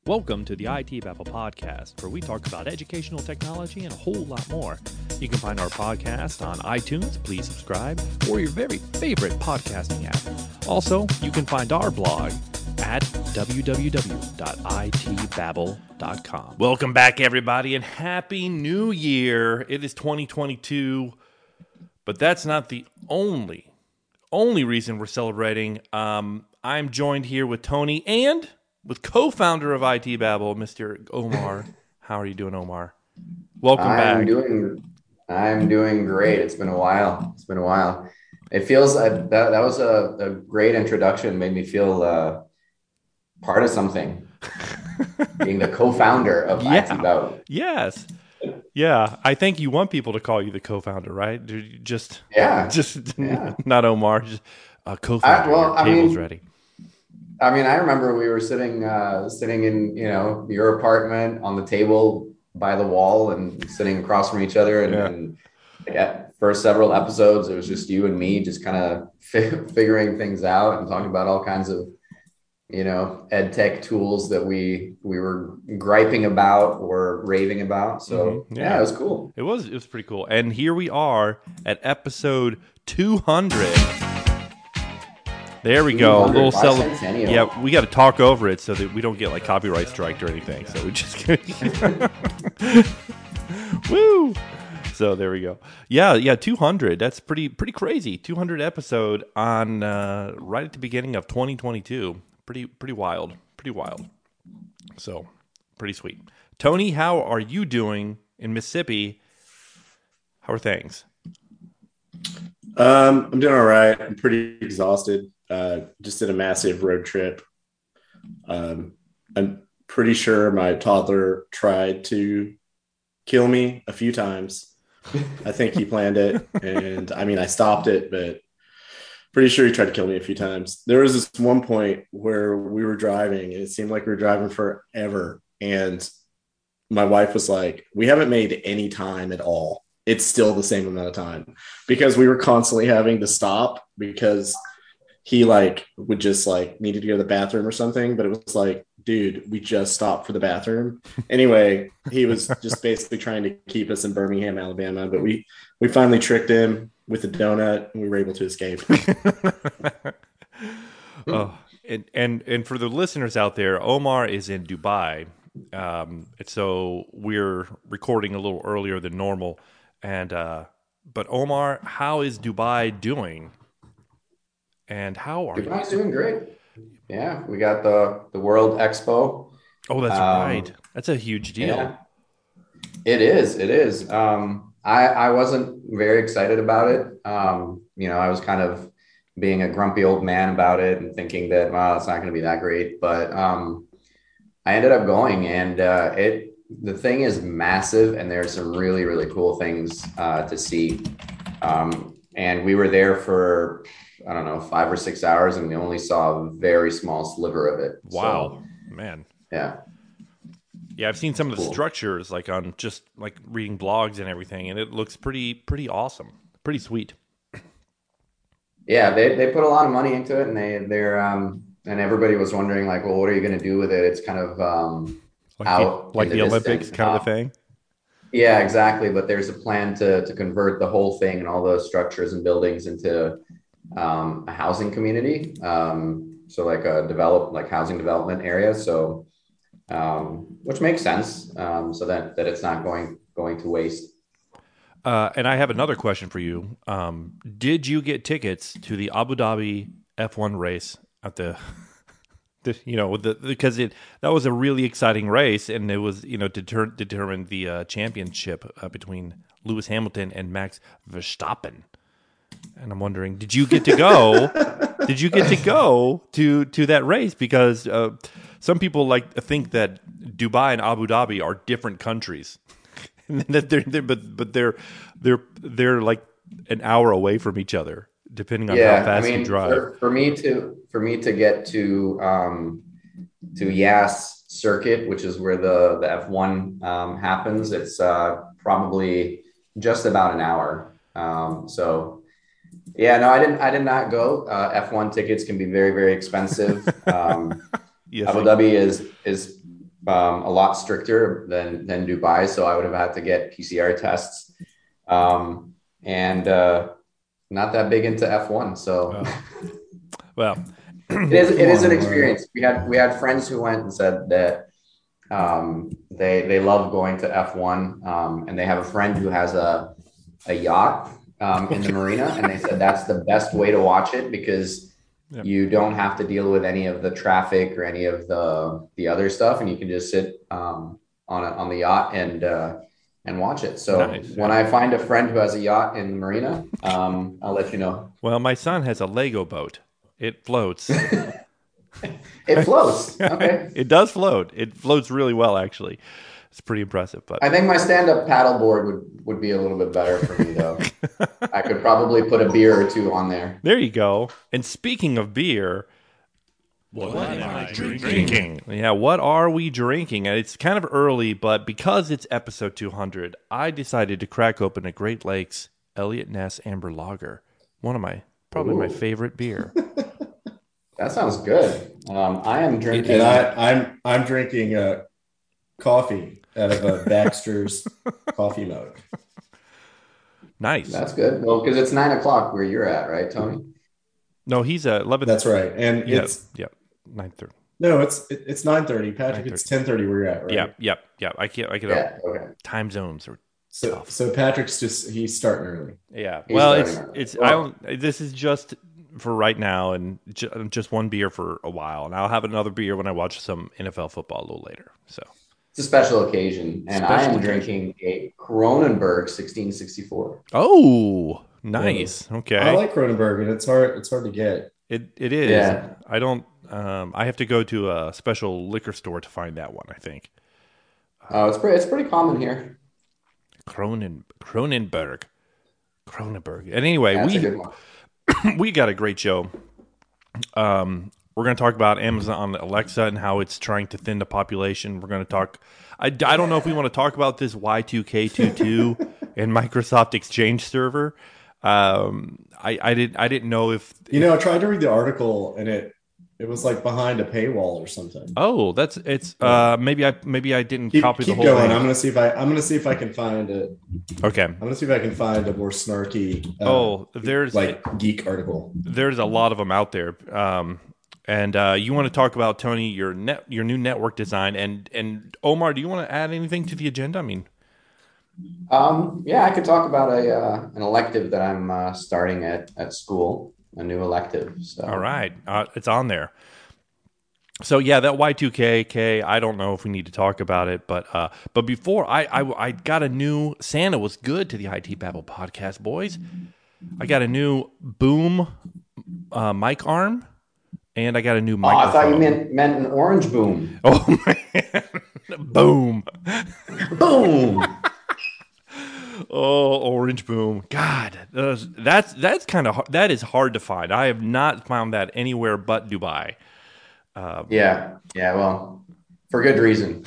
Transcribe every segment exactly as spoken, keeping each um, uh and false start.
Welcome to the I T Babble podcast, where we talk about educational technology and a whole lot more. You can find our podcast on iTunes, please subscribe, or your very favorite podcasting app. Also, you can find our blog at w w w dot i t babble dot com. Welcome back, everybody, and Happy New Year. It is twenty twenty-two, but that's not the only, only reason we're celebrating. Um, I'm joined here with Tony and with co-founder of I T Babble, Mister Omar. How are you doing, Omar? Welcome I'm back. doing, I'm doing great. It's been a while. It's been a while. It feels uh, that that was a, a great introduction. Made me feel uh, part of something. Being the co-founder of I T Yeah. Babble. Yes. Yeah. I think you want people to call you the co-founder, right? Do you Just, Yeah, just yeah. not Omar, just a I, co-founder. well, Your I table's mean, ready. I mean, I remember we were sitting, uh, sitting in, you know, your apartment on the table by the wall and sitting across from each other, and Yeah. and like at first several episodes, it was just you and me, just kind of fi- figuring things out and talking about all kinds of you know, ed tech tools that we we were griping about or raving about. hmm So yeah, it Yeah. was cool. It was, it was pretty cool. And here we are at episode two hundred. There we go. A little two hundred cel- bicentennial. Yeah, we got to talk over it so that we don't get like copyright striked or anything. So we just woo. So there we go. Yeah, yeah, two hundred. That's pretty pretty crazy. two hundred episode on uh, right at the beginning of twenty twenty-two. Pretty pretty wild. Pretty wild. So pretty sweet. Tony, how are you doing in Mississippi? How are things? Um, I'm doing all right. I'm pretty exhausted. Uh, just did a massive road trip. Um, I'm pretty sure my toddler tried to kill me a few times. I think he planned it, and I mean, I stopped it, but pretty sure he tried to kill me a few times. There was this one point where we were driving, and it seemed like we were driving forever. And my wife was like, "We haven't made any time at all. It's still the same amount of time," because we were constantly having to stop because he like would just like needed to go to the bathroom or something. But it was like, dude, we just stopped for the bathroom. Anyway, he was just basically trying to keep us in Birmingham, Alabama. But we we finally tricked him with a donut, and we were able to escape. Oh, and, and and for the listeners out there, Omar is in Dubai, um, and so we're recording a little earlier than normal. And uh, but Omar, how is Dubai doing? And how are you? Dubai's doing great. Yeah, we got the the World Expo. Oh, that's right. Um, That's a huge deal. yeah, it is. It is. Um, I I wasn't very excited about it. Um, you know, I was kind of being a grumpy old man about it and thinking that, wow, it's not going to be that great. But um, I ended up going, and uh, it the thing is massive, and there's some really really cool things uh, to see. Um, and we were there for I don't know five or six hours, and we only saw a very small sliver of it. Wow, So man. yeah, Yeah, I've seen some of the cool. structures, like on just like reading blogs and everything, and it looks pretty pretty awesome, pretty sweet. Yeah, they they put a lot of money into it, and they they're um, and everybody was wondering like, well, what are you going to do with it? It's kind of um, Like the out in like the the Olympics distance. kind of a thing. Yeah, exactly. But there's a plan to to convert the whole thing and all those structures and buildings into um, a housing community. Um, so like a develop like housing development area. So um, which makes sense. Um, so that that it's not going going to waste. Uh, and I have another question for you. Um, did you get tickets to the Abu Dhabi F one race at the, the you know, the, because it that was a really exciting race, and it was you know deter, determined the uh, championship uh, between Lewis Hamilton and Max Verstappen. And I'm wondering, did you get to go? did you get to go to to that race? Because uh, some people like think that Dubai and Abu Dhabi are different countries. that they're, they're but but they're they're they're like an hour away from each other, depending on how Yeah, I fast you mean, drive. for, for me to for me to get to um, to Yas Circuit, which is where the the F one um, happens, it's uh, probably just about an hour. Um, so yeah, no, I didn't I did not go. Uh, F one tickets can be very very expensive. Um, Yes, Abu they, Dhabi is is um, a lot stricter than than Dubai, so I would have had to get P C R tests, um, and uh, not that big into F one. So Oh. Well, it is it Come is on, an Omar. experience. We had we had friends who went and said that um, they they love going to F one, um, and they have a friend who has a a yacht um, in the marina, and they said that's the best way to watch it because Yep. you don't have to deal with any of the traffic or any of the the other stuff, and you can just sit um, on a, on the yacht and uh, and watch it. So Nice, when yeah. I find a friend who has a yacht in the marina, um, I'll let you know. Well, my son has a Lego boat. It floats. It floats. Okay. It does float. It floats really well, actually. It's pretty impressive. But I think my stand-up paddleboard would would be a little bit better for me, though. I could probably put a beer or two on there. there you go. And speaking of beer, What, am I drinking? drinking. Yeah, what are we drinking? And it's kind of early, but because it's episode two hundred, I decided to crack open a Great Lakes Elliot Ness Amber Lager. One of my, probably my Ooh. favorite beer. That sounds good. Um, I am drinking. And I, I'm I'm drinking uh, coffee out of a Baxter's coffee mug. Nice. That's good. Well, because it's nine o'clock where you're at, right, Tony? No, he's a eleven. That's right, and Yeah, it's yeah, nine thirty. no, it's it, it's nine thirty. Patrick, it's ten thirty where you're at, right? Yeah, yeah, yeah. I can't. I can. Yeah. Okay. Time zones are So tough. so Patrick's just he's starting early. Yeah. He's Well, starting it's early. it's. Well- I don't. This is just for right now, and ju- just one beer for a while, and I'll have another beer when I watch some N F L football a little later. So It's a special occasion, and I Special am drinking a Kronenberg sixteen sixty-four. oh, nice. Okay. I like Cronenberg, and it's hard it's hard to get. It it is. Yeah. I don't. Um. I have to go to a special liquor store to find that one. I think Oh, it's pretty. It's pretty common here. Cronen Cronenberg. Cronenberg. And anyway, That's a we good one. we got a great show. Um, we're going to talk about Amazon Alexa and how it's trying to thin the population. We're going to talk. I, I don't know if we want to talk about this Y two K twenty-two and Microsoft Exchange Server. Um, I I didn't I didn't know if You know, I tried to read the article, and it it was like behind a paywall or something. oh that's it's uh maybe I maybe I didn't Keep, copy keep the whole going. thing. I'm gonna see if I I'm gonna see if I can find it. Okay. I'm gonna see if I can find a more snarky. Uh, Oh, there's like geek article. there's a lot of them out there. Um, and uh, you want to talk about Tony your net your new network design and and Omar, do you want to add anything to the agenda? I mean, Um, yeah, I could talk about a uh, an elective that I'm uh, starting at at school, a new elective. So, all right, uh, it's on there. So yeah, that Y two K K. I don't know if we need to talk about it, but uh, but before I, I I got a new Santa was good to the I T Babble podcast, boys. I got a new boom uh, mic arm, and I got a new Oh, microphone. I thought you meant meant an orange boom. Oh man, boom. Boom. Oh, orange boom! God, those, that's that's kind of that is hard to find. I have not found that anywhere but Dubai. Yeah, yeah. Well, for good reason.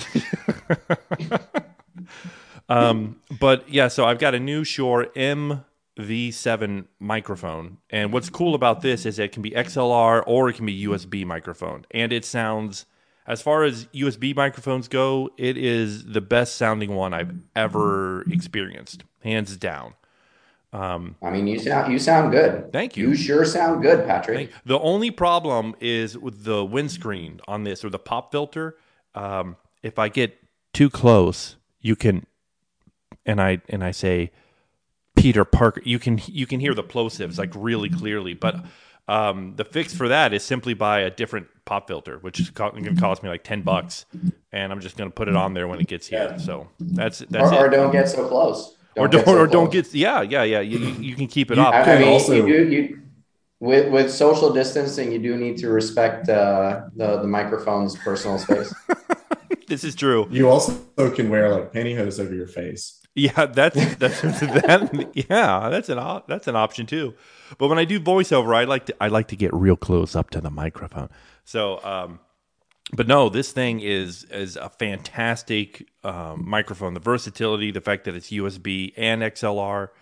Um, but yeah, so I've got a new Shure M V seven microphone, and what's cool about this is it can be X L R or it can be U S B microphone, and it sounds. As far as U S B microphones go, it is the best sounding one I've ever experienced, hands down. I mean, you sound you sound good. Thank you. You sure sound good, Patrick. The only problem is with the windscreen on this or the pop filter. Um, if I get too close, you can, and I and I say Peter Parker, you can you can hear the plosives like really clearly. But um, the fix for that is simply buy a different pop filter, which is co- going to cost me like ten bucks, and I'm just going to put it on there when it gets here. So that's that's or, or it. don't get so close. Or don't get so or don't close. get yeah yeah yeah. You, you you can keep it You- up. I, I can mean, also- you do you with with social distancing, you do need to respect uh, the the microphone's personal space. This is true. You also can wear like pantyhose over your face. Yeah, that's that's that. Yeah, that's an op- that's an option too. But when I do voiceover, I like to I like to get real close up to the microphone. So, um, but no, this thing is is a fantastic um, microphone. The versatility, the fact that it's U S B and X L R,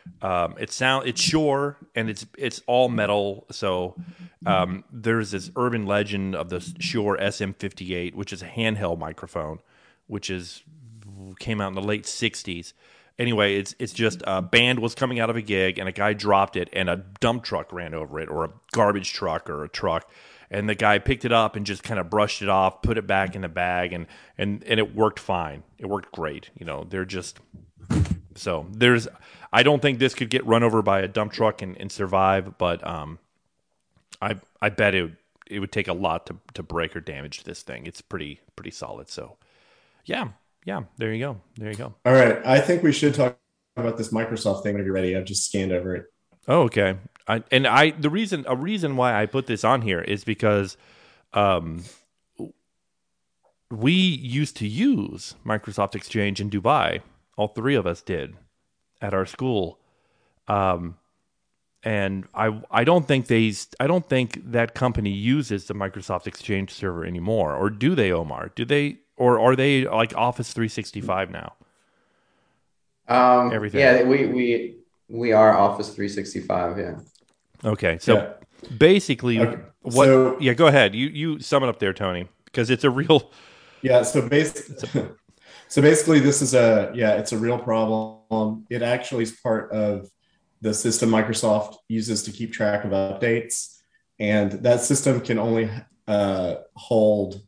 Um, it sound it's Shure and it's it's all metal. So um, there's this urban legend of the Shure S M fifty-eight, which is a handheld microphone, which is came out in the late sixties. Anyway, it's it's just a band was coming out of a gig and a guy dropped it and a dump truck ran over it, or a garbage truck or a truck, and the guy picked it up and just kind of brushed it off, put it back in the bag, and and and it worked fine. It worked great. You know, they're just so there's. I don't think this could get run over by a dump truck and, and survive, but um, I I bet it it would take a lot to, to break or damage this thing. It's pretty pretty solid. So, yeah, yeah. There you go. There you go. All right, I think we should talk about this Microsoft thing whenever you're ready. I've just scanned over it. Oh, okay. I and I the reason a reason why I put this on here is because um, we used to use Microsoft Exchange in Dubai. All three of us did. At our school, um, and I I don't think they I don't think that company uses the Microsoft Exchange server anymore, or do they, Omar? Do they, or are they like Office three sixty-five now? Um, Everything. Yeah, we we we are Office three sixty-five. Yeah. Okay, so Yeah. basically, Okay. what? So- yeah, go ahead. You you sum it up there, Tony, because it's a real. Yeah, so basically, so basically, this is a yeah, it's a real problem. It actually is part of the system Microsoft uses to keep track of updates, and that system can only uh, hold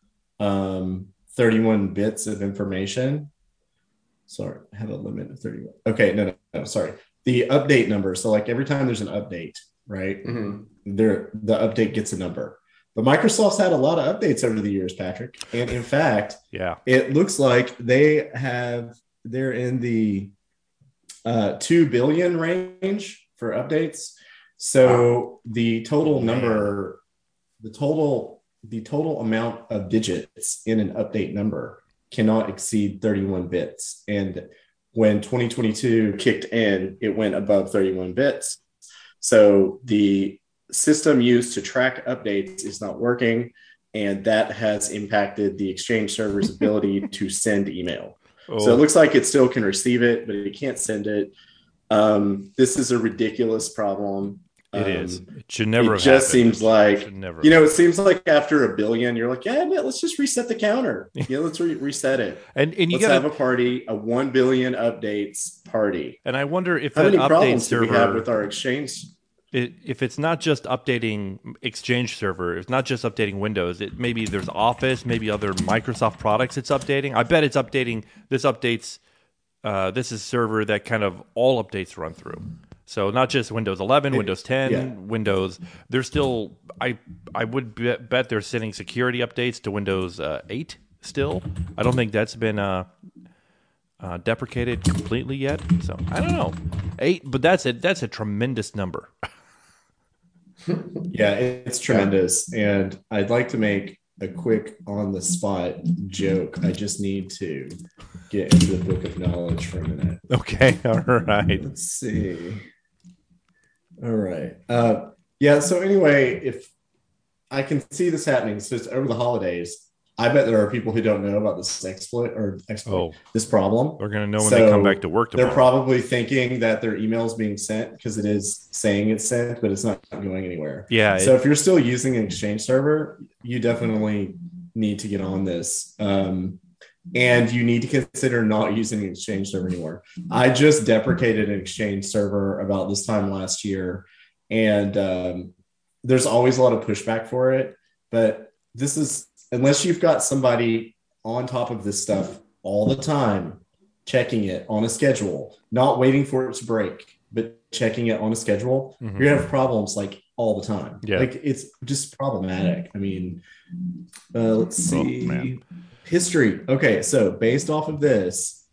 um, thirty-one bits of information. Sorry, I have a limit of thirty-one. Okay, no, no, no, sorry. The update number. So, like every time there's an update, right? Mm-hmm. There, the update gets a number. But Microsoft's had a lot of updates over the years, Patrick. And in fact, Yeah. it looks like they have, they're in the uh, two billion range for updates. So the total number, the total, the total amount of digits in an update number cannot exceed thirty-one bits. And when twenty twenty-two kicked in, it went above thirty-one bits. So the system used to track updates is not working, and that has impacted the Exchange server's ability to send email. Oh. So it looks like it still can receive it, but it can't send it. Um, this is a ridiculous problem. It um, is. It should never. It have just happened. seems like, Should never you know, have it seems like after a billion, you're like, yeah, let's just reset the counter. Yeah, let's re- reset it. and and you Let's got have a party, a one billion updates party. and I wonder if How that many update problems do we have server with our Exchange? it, if it's not just updating Exchange server, it's not just updating Windows. It maybe there's Office, maybe other Microsoft products it's updating. I bet it's updating. This updates. Uh, this is server that kind of all updates run through. So not just Windows eleven, It- Windows ten, yeah. Windows. There's still. I I would bet, bet they're sending security updates to Windows uh, eight still. I don't think that's been uh, uh, deprecated completely yet. So I don't know. Eight, but that's a that's a tremendous number. Yeah, it's tremendous. And I'd like to make a quick on the spot joke. I just need to get into the book of knowledge for a minute. Okay, all right. Let's see. All right. Uh, yeah, so anyway, if I can see this happening, so it's over the holidays. I bet there are people who don't know about this exploit or exploit, Oh, this problem. we're gonna know when So they come back to work tomorrow. They're probably thinking that their email is being sent because it is saying it's sent, but it's not going anywhere. yeah. So it- if you're still using an Exchange server, you definitely need to get on this. Um, and you need to consider not using an Exchange server anymore. I just deprecated an Exchange server about this time last year, and um, there's always a lot of pushback for it. But this is, unless you've got somebody on top of this stuff all the time, checking it on a schedule, not waiting for it to break, but checking it on a schedule, Mhm. you're gonna have problems like all the time. Yeah. Like it's just problematic. I mean, uh, let's Oh, see. man. History. Okay, so based off of this,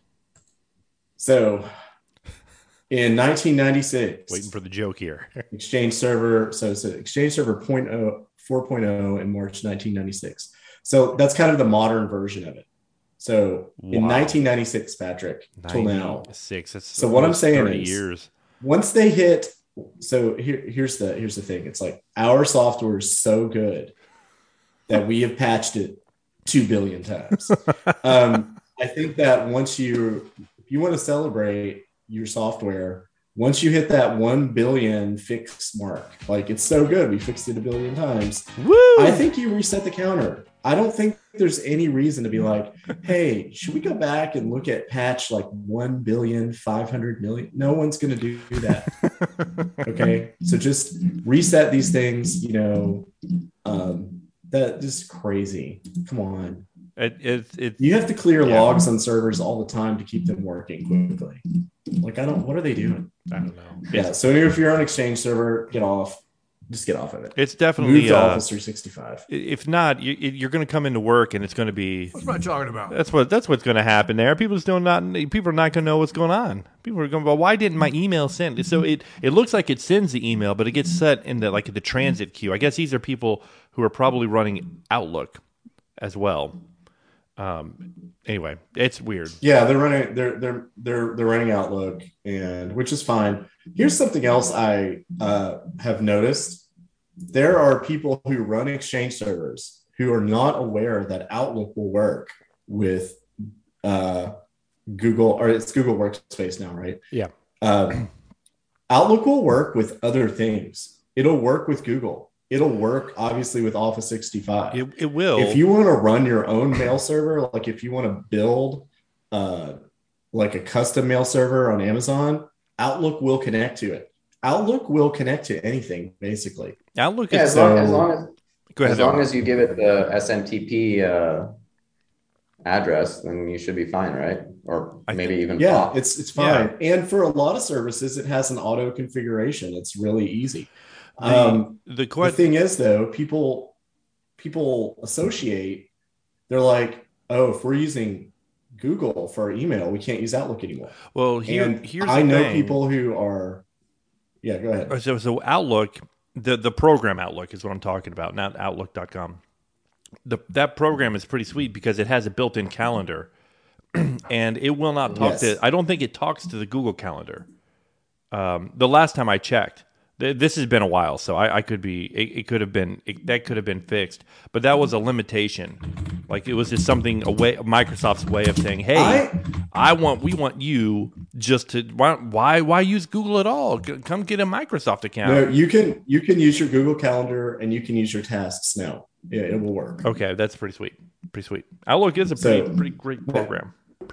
so in nineteen ninety-six, waiting for the joke here. Exchange server. So it's an Exchange server four point oh in March nineteen ninety-six. So that's kind of the modern version of it. So in Wow. nineteen ninety-six, Patrick, till now, Six. That's So what I'm almost saying thirty is- years. once they hit, so here, here's the here's the thing. It's like our software is so good that we have patched it two billion times. um, I think that once you if you want to celebrate your software, once you hit that one billion fixed mark, like it's so good, we fixed it a billion times. Woo! I think you reset the counter. I don't think there's any reason to be like, hey, should we go back and look at patch like one billion five hundred million? No one's going to do that. Okay. So just reset these things, you know, um, that is crazy. Come on. It, it, it, You have to clear yeah. logs on servers all the time to keep them working quickly. Like, I don't, what are they doing? I don't know. Yeah. So if you're on Exchange server, get off. Just get off of it. It's definitely Move to uh, Office three sixty-five. If not, you, you're going to come into work and it's going to be. What's I talking about? That's what that's what's going to happen there. People still not. People are not going to know what's going on. People are going to go, why didn't my email send? So it it looks like it sends the email, but it gets set in the like the transit queue. I guess these are people who are probably running Outlook as well. Um. Anyway, it's weird. Yeah, they're running. They're they're they're they're running Outlook, and which is fine. Here's something else I uh, have noticed. There are people who run Exchange servers who are not aware that Outlook will work with uh, Google, or it's Google Workspace now, right? Yeah. Um, Outlook will work with other things. It'll work with Google. It'll work, obviously, with Office sixty-five. It, it will. If you want to run your own mail server, like if you want to build uh, like a custom mail server on Amazon, Outlook will connect to it. Outlook will connect to anything, basically. Outlook Yeah, is as so- long as, long as Go ahead. as long as you give it the S M T P uh, address, then you should be fine, right? Or I maybe even Yeah, pop. it's it's fine. And for a lot of services, it has an auto configuration. It's really easy. The, Um, the the question. thing is, though, people people associate. They're like, oh, if we're using Google for our email, we can't use Outlook anymore. Well, here, and here's I the know thing. people who are. Yeah, go ahead. So, so Outlook, the, the program Outlook is what I'm talking about, not Outlook dot com. The, that program is pretty sweet because it has a built-in calendar, and it will not talk Yes. to. I don't think it talks to the Google Calendar. Um, the last time I checked, th- this has been a while, so I, I could be. It, it could have been it, that could have been fixed, but that was a limitation. Like it was just something a way Microsoft's way of saying, "Hey, I, I want we want you just to why why why use Google at all? C- Come get a Microsoft account." no, you can you can use your Google Calendar and you can use your tasks now. Yeah, it will work. Okay, that's pretty sweet. Pretty sweet. Outlook is a So- pretty pretty great program.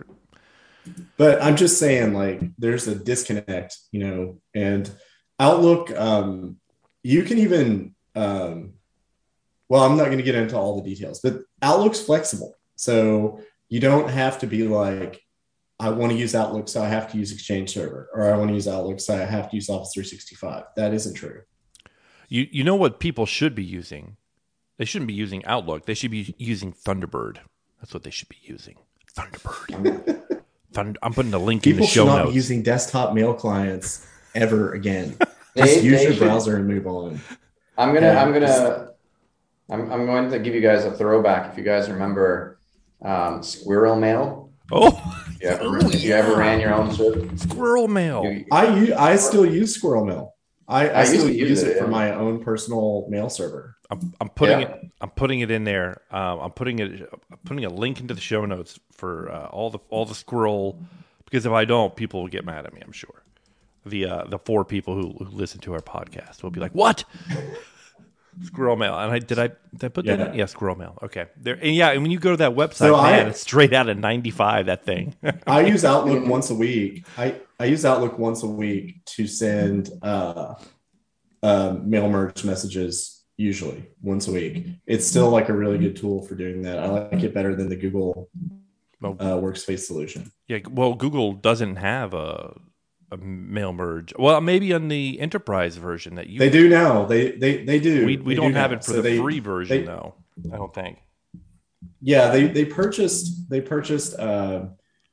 But I'm just saying, like, there's a disconnect, you know, and Outlook, um, you can even, um, well, I'm not going to get into all the details, but Outlook's flexible. So you don't have to be like, I want to use Outlook, so I have to use Exchange Server, or I want to use Outlook, so I have to use Office three sixty-five. That isn't true. You you know what people should be using? They shouldn't be using Outlook. They should be using Thunderbird. That's what they should be using. Thunderbird. Thund- I'm putting a link People in the should show not notes. be using desktop mail clients ever again. They- Just use they your should- browser and move on. I'm gonna, Yeah, I'm just- gonna, I'm, I'm going to give you guys a throwback. If you guys remember um, Squirrel Mail, Oh, if you ever, Oh, if you ever yeah. ran your own server, Squirrel Mail. you- I u- I still use Squirrel Mail. I, I, I used still to use use it, it for yeah. my own personal mail server. I'm, I'm putting Yeah. it. I'm putting it in there. Um, I'm putting it. I'm putting a link into the show notes for uh, all the all the squirrel. Because if I don't, people will get mad at me. I'm sure. The uh, the four people who, who listen to our podcast will be like, "What? Squirrel Mail?" And I did I did I put that Yeah. in? Yeah, Squirrel Mail. Okay. There. And yeah. And when you go to that website, So I- man, it's straight out of ninety-five. That thing. I use Outlook once a week. I, I use Outlook once a week to send uh, uh, mail merge messages, usually once a week. It's still like a really good tool for doing that. I like it better than the Google Well, uh, Workspace solution. yeah. Well, Google doesn't have a a mail merge. Well, maybe on the enterprise version that you They do now. They they they do. We we They don't do have now. it for So the they- free version they- though. I don't think. Yeah, they they purchased they purchased uh,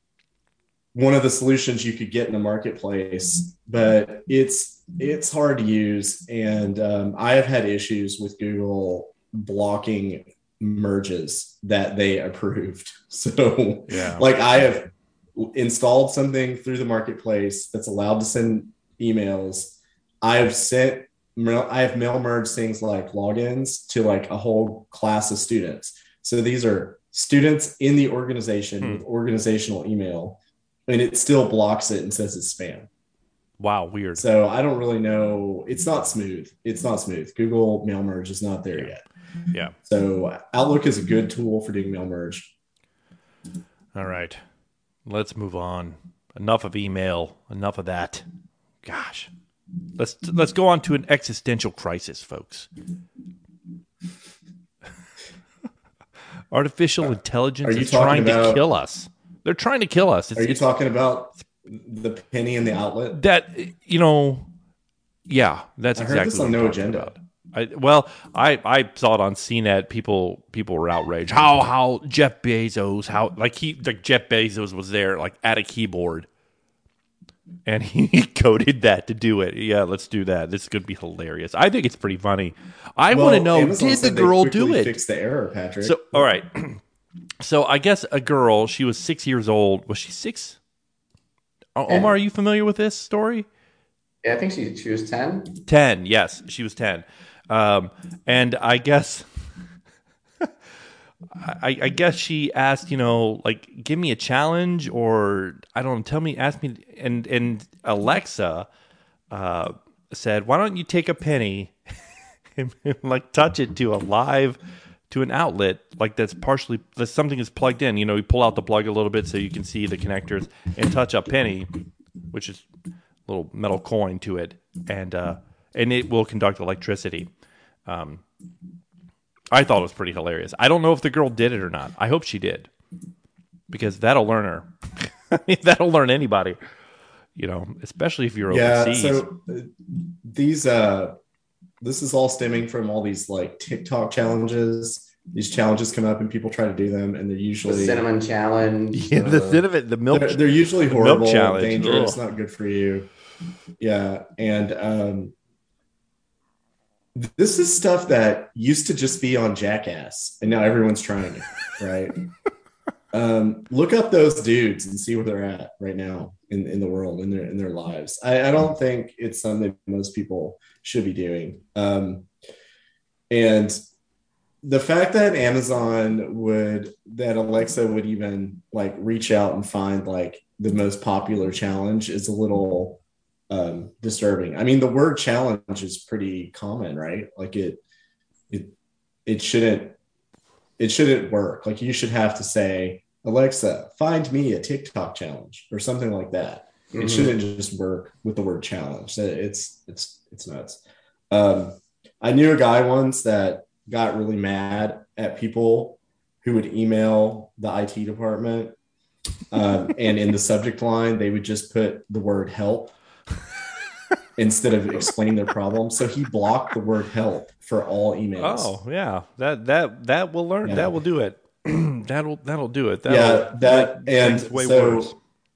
one of the solutions you could get in the marketplace, but it's it's hard to use, and um, I have had issues with Google blocking merges that they approved. So, Yeah. like I have installed something through the marketplace that's allowed to send emails. I have sent mail- I have mail merged things like logins to like a whole class of students. So these are students in the organization Hmm. with organizational email. and it still blocks it and says it's spam. Wow, weird. So I don't really know. It's not smooth. It's not smooth. Google Mail Merge is not there Yeah. yet. Yeah. So Outlook is a good tool for doing Mail Merge. All right. Let's move on. Enough of email. Enough of that. Gosh. Let's let's go on to an existential crisis, folks. Artificial intelligence is trying about, to kill us. They're trying to kill us. It's, are you it's, talking about the penny and the outlet? that, you know, yeah, that's I exactly heard this what on I'm No talking Agenda. about. I, well, I, I saw it on C net. People people were outraged. How how Jeff Bezos how like he like Jeff Bezos was there like at a keyboard, and he coded that to do it. Yeah, let's do that. This could be hilarious. I think it's pretty funny. I Well, want to know, Amazon did the said they girl do quickly it? Fix the error, Patrick. So all right, so I guess a girl. She was six years old. Was she six? O- Yeah. Omar, are you familiar with this story? Yeah, I think she she was ten. ten, yes, she was ten. Um, and I guess, I, I guess she asked, you know, like, give me a challenge, or I don't know, tell me, ask me, and and Alexa uh, said, why don't you take a penny and, like touch it to a live, to an outlet, like that's partially, that something is plugged in. You know, you pull out the plug a little bit so you can see the connectors, and touch a penny, which is a little metal coin to it, and uh, and it will conduct electricity. Um, I thought it was pretty hilarious. I don't know if the girl did it or not. I hope she did, because that'll learn her. I mean, that'll learn anybody, you know, especially if you're yeah, overseas. so uh, these uh this is all stemming from all these like TikTok challenges. These challenges come up and people try to do them, and they're The usually cinnamon challenge. yeah, the uh, cinnamon, the milk. they're, they're usually the milk horrible, challenge. dangerous, Ugh. not good for you. Yeah, and um this is stuff that used to just be on Jackass, and now everyone's trying it, right? um, look up those dudes and see where they're at right now in, in the world, in their in their lives. I, I don't think it's something most people should be doing. Um, and the fact that Amazon would, that Alexa would even like reach out and find like the most popular challenge is a little um disturbing. I mean, the word challenge is pretty common, right? Like it it it shouldn't it shouldn't work. Like you should have to say, Alexa, find me a TikTok challenge or something like that. mhm. It shouldn't just work with the word challenge. It's it's it's nuts. um I knew a guy once that got really mad at people who would email the I T department, um, and in the subject line they would just put the word help instead of explaining their problem. So he blocked the word help for all emails. Oh yeah, that that that will learn. Yeah. That will do it. that'll that'll do it. That'll yeah, that make and things way so worse.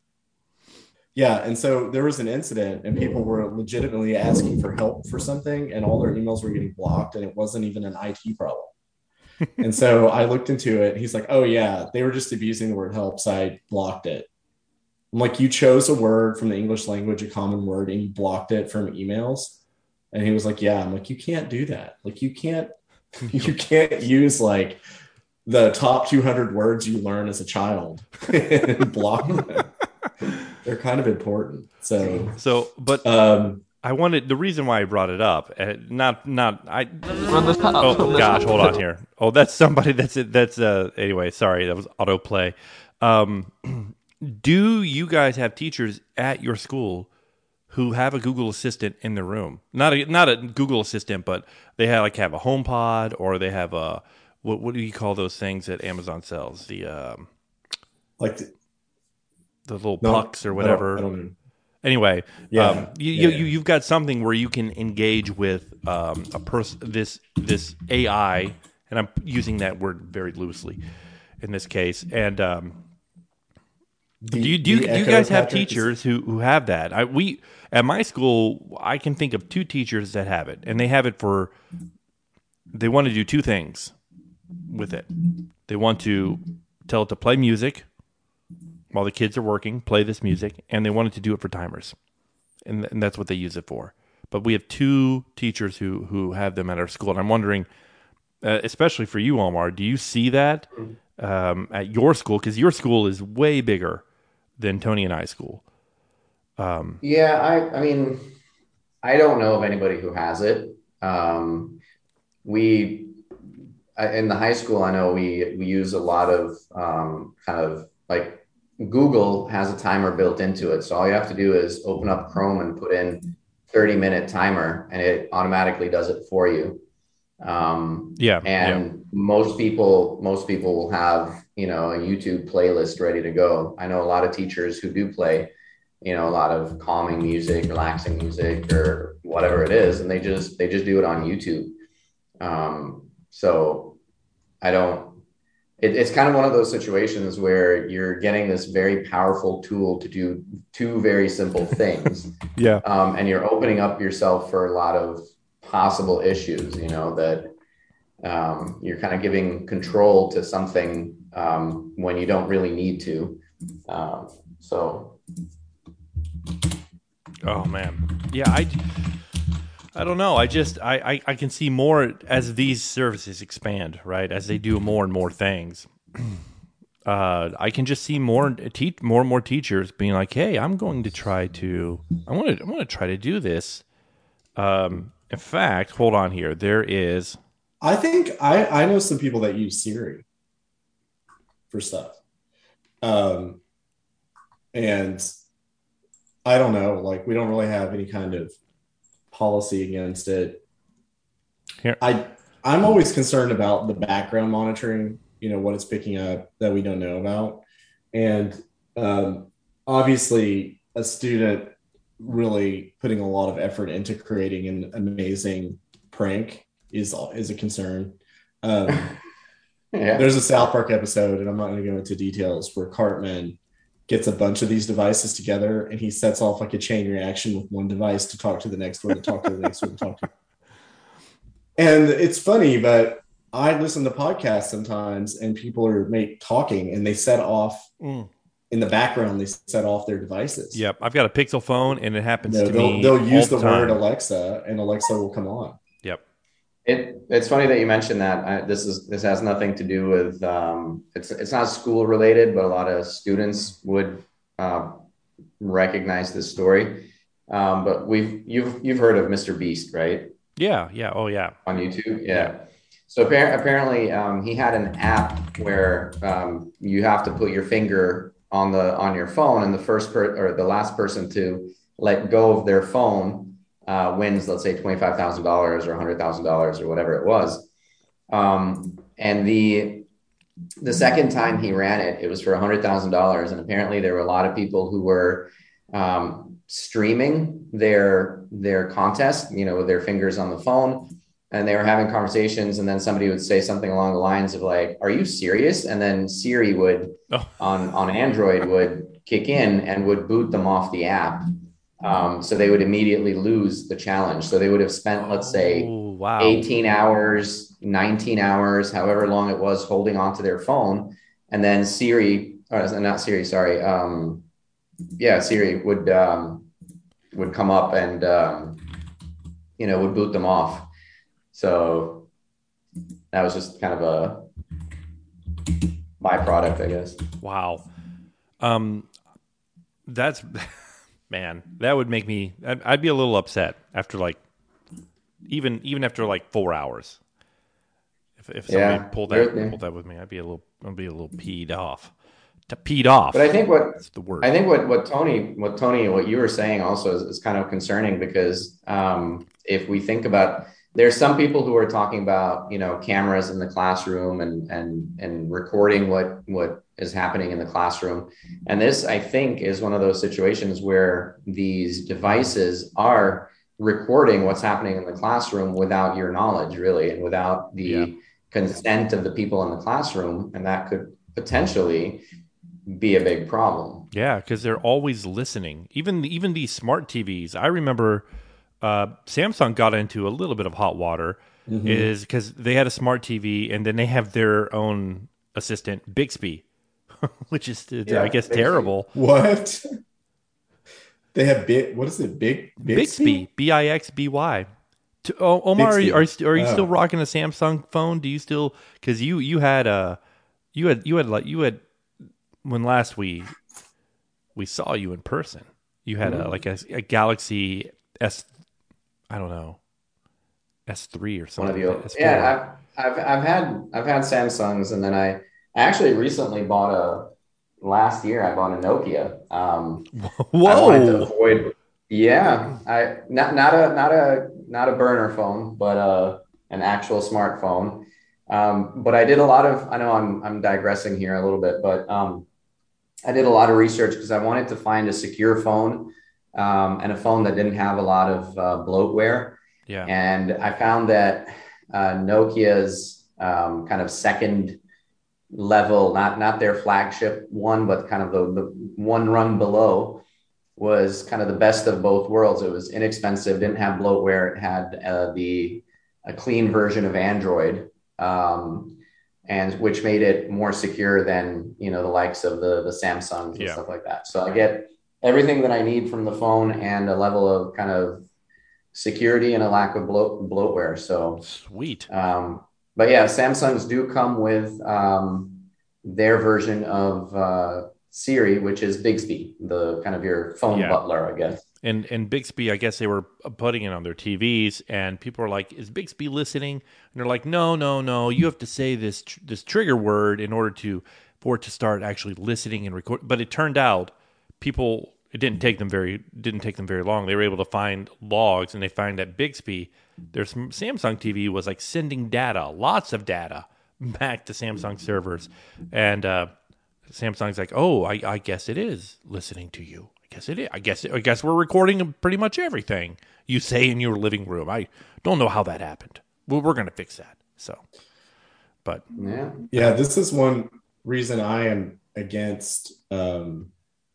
yeah, and so there was an incident, and people were legitimately asking for help for something, and all their emails were getting blocked, and it wasn't even an I T problem. And so I looked into it. He's like, "Oh yeah, they were just abusing the word help, so I blocked it." I'm like, "You chose a word from the English language, a common word, and you blocked it from emails?" And he was like, "Yeah." I'm like, "You can't do that. Like, you can't, you can't use like the top two hundred words you learn as a child and block them. They're kind of important." So, So, but um, I wanted the reason why I brought it up. Uh, not not I. Oh gosh, hold on here. Oh, that's somebody. That's it. That's uh. Anyway, sorry, that was autoplay. Um, do you guys have teachers at your school who have a Google Assistant in the room? Not a not a Google Assistant, but they have like have a HomePod, or they have a what what do you call those things that Amazon sells? The um, like the, the little no, pucks or I don't- whatever. I don't know. Anyway, Yeah, um, you, yeah, you, you you've got something where you can engage with um, a person, this this A I, and I'm using that word very loosely in this case. And um, The- do you do you, the do you Echo guys have Patrick is- teachers who, who have that? I we at my school, I can think of two teachers that have it, and they have it for they want to do two things with it. They want to tell it to play music while the kids are working, play this music, and they wanted to do it for timers, and, and that's what they use it for. But we have two teachers who who have them at our school, and I'm wondering, uh, especially for you, Omar, do you see that um, at your school? Because your school is way bigger than Tony and I school. Um, Yeah, I, I mean, I don't know of anybody who has it. Um, we I- in the high school, I know we we use a lot of um, kind of like Google has a timer built into it. So all you have to do is open up Chrome and put in thirty minute timer, and it automatically does it for you. Um, yeah, and yeah, most people most people will have, you know, a YouTube playlist ready to go. I know a lot of teachers who do play, you know, a lot of calming music, relaxing music, or whatever it is, and they just they just do it on YouTube. Um, so I don't, it, it's kind of one of those situations where you're getting this very powerful tool to do two very simple things. yeah. Um, and you're opening up yourself for a lot of possible issues, you know, that um, you're kind of giving control to something um, when you don't really need to. Um, so. Oh man, yeah. I, I don't know. I just I, I I can see more as these services expand, right? As they do more and more things. Uh, I can just see more teach more and more teachers being like, "Hey, I'm going to try to. I want to. I want to try to do this." Um, in fact, hold on here. There is. I think I, I know some people that use Siri for stuff. Um, and I don't know, like we don't really have any kind of policy against it. Here. I I'm always concerned about the background monitoring, you know, what it's picking up that we don't know about. And um, obviously a student really putting a lot of effort into creating an amazing prank is is a concern. Um, Yeah. There's a South Park episode, and I'm not going to go into details, where Cartman gets a bunch of these devices together, and he sets off like a chain reaction with one device to talk to the next one, to talk to the next one, to talk to. And it's funny, but I listen to podcasts sometimes, and people are make talking, and they set off Mm. in the background. They set off their devices. Yep, I've got a Pixel phone, and it happens You know, to they'll me. they'll use all the the word time. Alexa, and Alexa will come on. Yep. It, it's funny that you mentioned that. I, this is this has nothing to do with um, it's it's not school related, but a lot of students would uh, recognize this story. Um, but we've you've you've heard of Mister Beast, right? Yeah. Yeah. Oh, yeah. On YouTube, yeah. Yeah. So appar- apparently, um, he had an app where um, you have to put your finger on the on your phone, and the first per or the last person to let go of their phone uh, wins, let's say twenty-five thousand dollars or one hundred thousand dollars or whatever it was. Um, and the the second time he ran it, it was for one hundred thousand dollars. And apparently there were a lot of people who were um, streaming their their contest, you know, with their fingers on the phone. And they were having conversations, and then somebody would say something along the lines of like, "Are you serious?" And then Siri would Oh. on on Android would kick in and would boot them off the app. Um, so they would immediately lose the challenge. So they would have spent, let's say, Oh, wow. eighteen hours, nineteen hours, however long it was, holding onto their phone. And then Siri, or not Siri, sorry. Um, yeah, Siri would, um, would come up and, um, you know, would boot them off. So that was just kind of a byproduct, I guess. Wow. Um, that's man. That would make me. I'd, I'd be a little upset after like, even even after like four hours. If if somebody Yeah. pulled that Yeah. pulled that with me, I'd be a little I'd be a little peed off. To peed off. But I think what That's the word. I think what what Tony what Tony what you were saying also is, is kind of concerning, because um, if we think about, there's some people who are talking about, you know, cameras in the classroom and and and recording what what is happening in the classroom, and this, I think, is one of those situations where these devices are recording what's happening in the classroom without your knowledge, really, and without the Yeah. consent of the people in the classroom, and that could potentially be a big problem. Yeah, because they're always listening. Even even these smart T Vs. I remember uh, Samsung got into a little bit of hot water, Mhm. is because they had a smart T V and then they have their own assistant, Bixby, which is Yeah, I guess Bixby. terrible. What? They have big. What is it? Big Bixby, B I X B Y. To, oh, Omar, are you, are you, st- are you Oh. still rocking a Samsung phone? Do you still? Because you you had a you had you had like you had when last we we saw you in person. You had Mm-hmm. a like a, a Galaxy S, I don't know, S three or One something. of the like old, that, S four. yeah, I've, I've, I've had, I've had Samsungs, and then I, I actually recently bought a, last year I bought a Nokia. Um, I wanted to Whoa! avoid, yeah, I, not, not a, not a, not a burner phone, but, uh, an actual smartphone. Um, but I did a lot of, I know I'm, I'm digressing here a little bit, but, um, I did a lot of research because I wanted to find a secure phone, um, and a phone that didn't have a lot of uh, bloatware. Yeah, And I found that uh, Nokia's um, kind of second level, not not their flagship one, but kind of the, the one rung below, was kind of the best of both worlds. It was inexpensive, didn't have bloatware. It had uh, the a clean version of Android, um, and which made it more secure than you know the likes of the the Samsungs and yeah. stuff like that. So I get everything that I need from the phone and a level of kind of security and a lack of bloat, bloatware. So, Sweet. um, but yeah, Samsungs do come with um, their version of uh, Siri, which is Bixby, the kind of your phone Yeah. butler, I guess. And and Bixby, I guess they were putting it on their T Vs, and people are like, "Is Bixby listening?" And they're like, "No, no, no. You have to say this tr- this trigger word in order to for it to start actually listening and record." But it turned out people it didn't take them very didn't take them very long. They were able to find logs, and they find that Bixby, their Sam- Samsung T V was like sending data, lots of data, back to Samsung servers, and uh, Samsung's like, "Oh, I, I guess it is listening to you. I guess it is. I guess I guess we're recording pretty much everything you say in your living room. I don't know how that happened. Well, we're gonna fix that." So, but Yeah. Yeah, this is one reason I am against um,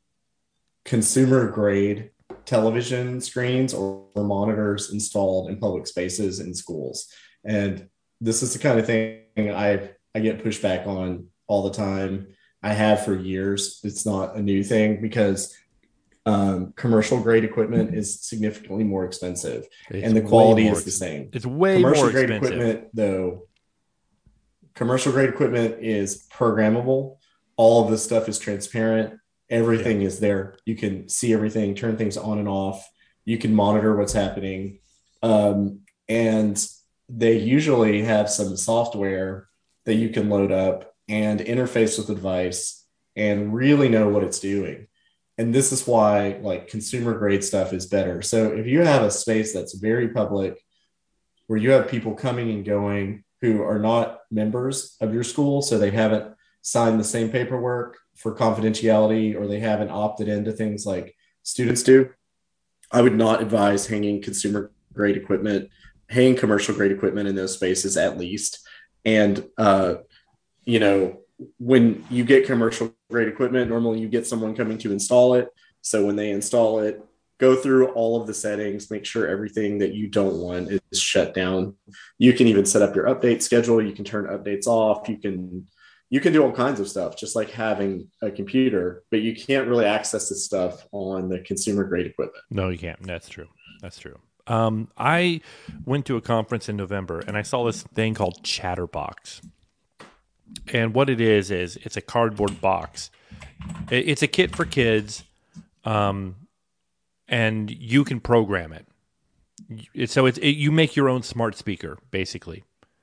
consumer grade television screens or, or monitors installed in public spaces in schools. And this is the kind of thing I I get pushback on all the time. I have for years. It's not a new thing because um, commercial grade equipment is significantly more expensive, it's and the way quality more is the ex- same. It's way Commercial more grade expensive. equipment, though, commercial grade equipment is programmable. All of this stuff is transparent. Everything is there. You can see everything, turn things on and off. You can monitor what's happening. Um, and they usually have some software that you can load up and interface with the device and really know what it's doing. And this is why like consumer grade stuff is better. So if you have a space that's very public, where you have people coming and going who are not members of your school, so they haven't signed the same paperwork for confidentiality, or they haven't opted into things like students do, I would not advise hanging consumer grade equipment, hanging commercial grade equipment in those spaces at least. And, uh, you know, when you get commercial grade equipment, normally you get someone coming to install it. So when they install it, go through all of the settings, make sure everything that you don't want is shut down. You can even set up your update schedule. You can turn updates off. You can you can do all kinds of stuff, just like having a computer, but you can't really access this stuff on the consumer grade equipment. No, you can't. That's true. That's true. Um, I went to a conference in November, and I saw this thing called Chatterbox. And what it is is it's a cardboard box. It- It's a kit for kids, um, and you can program it. It- So it's it, you make your own smart speaker, basically.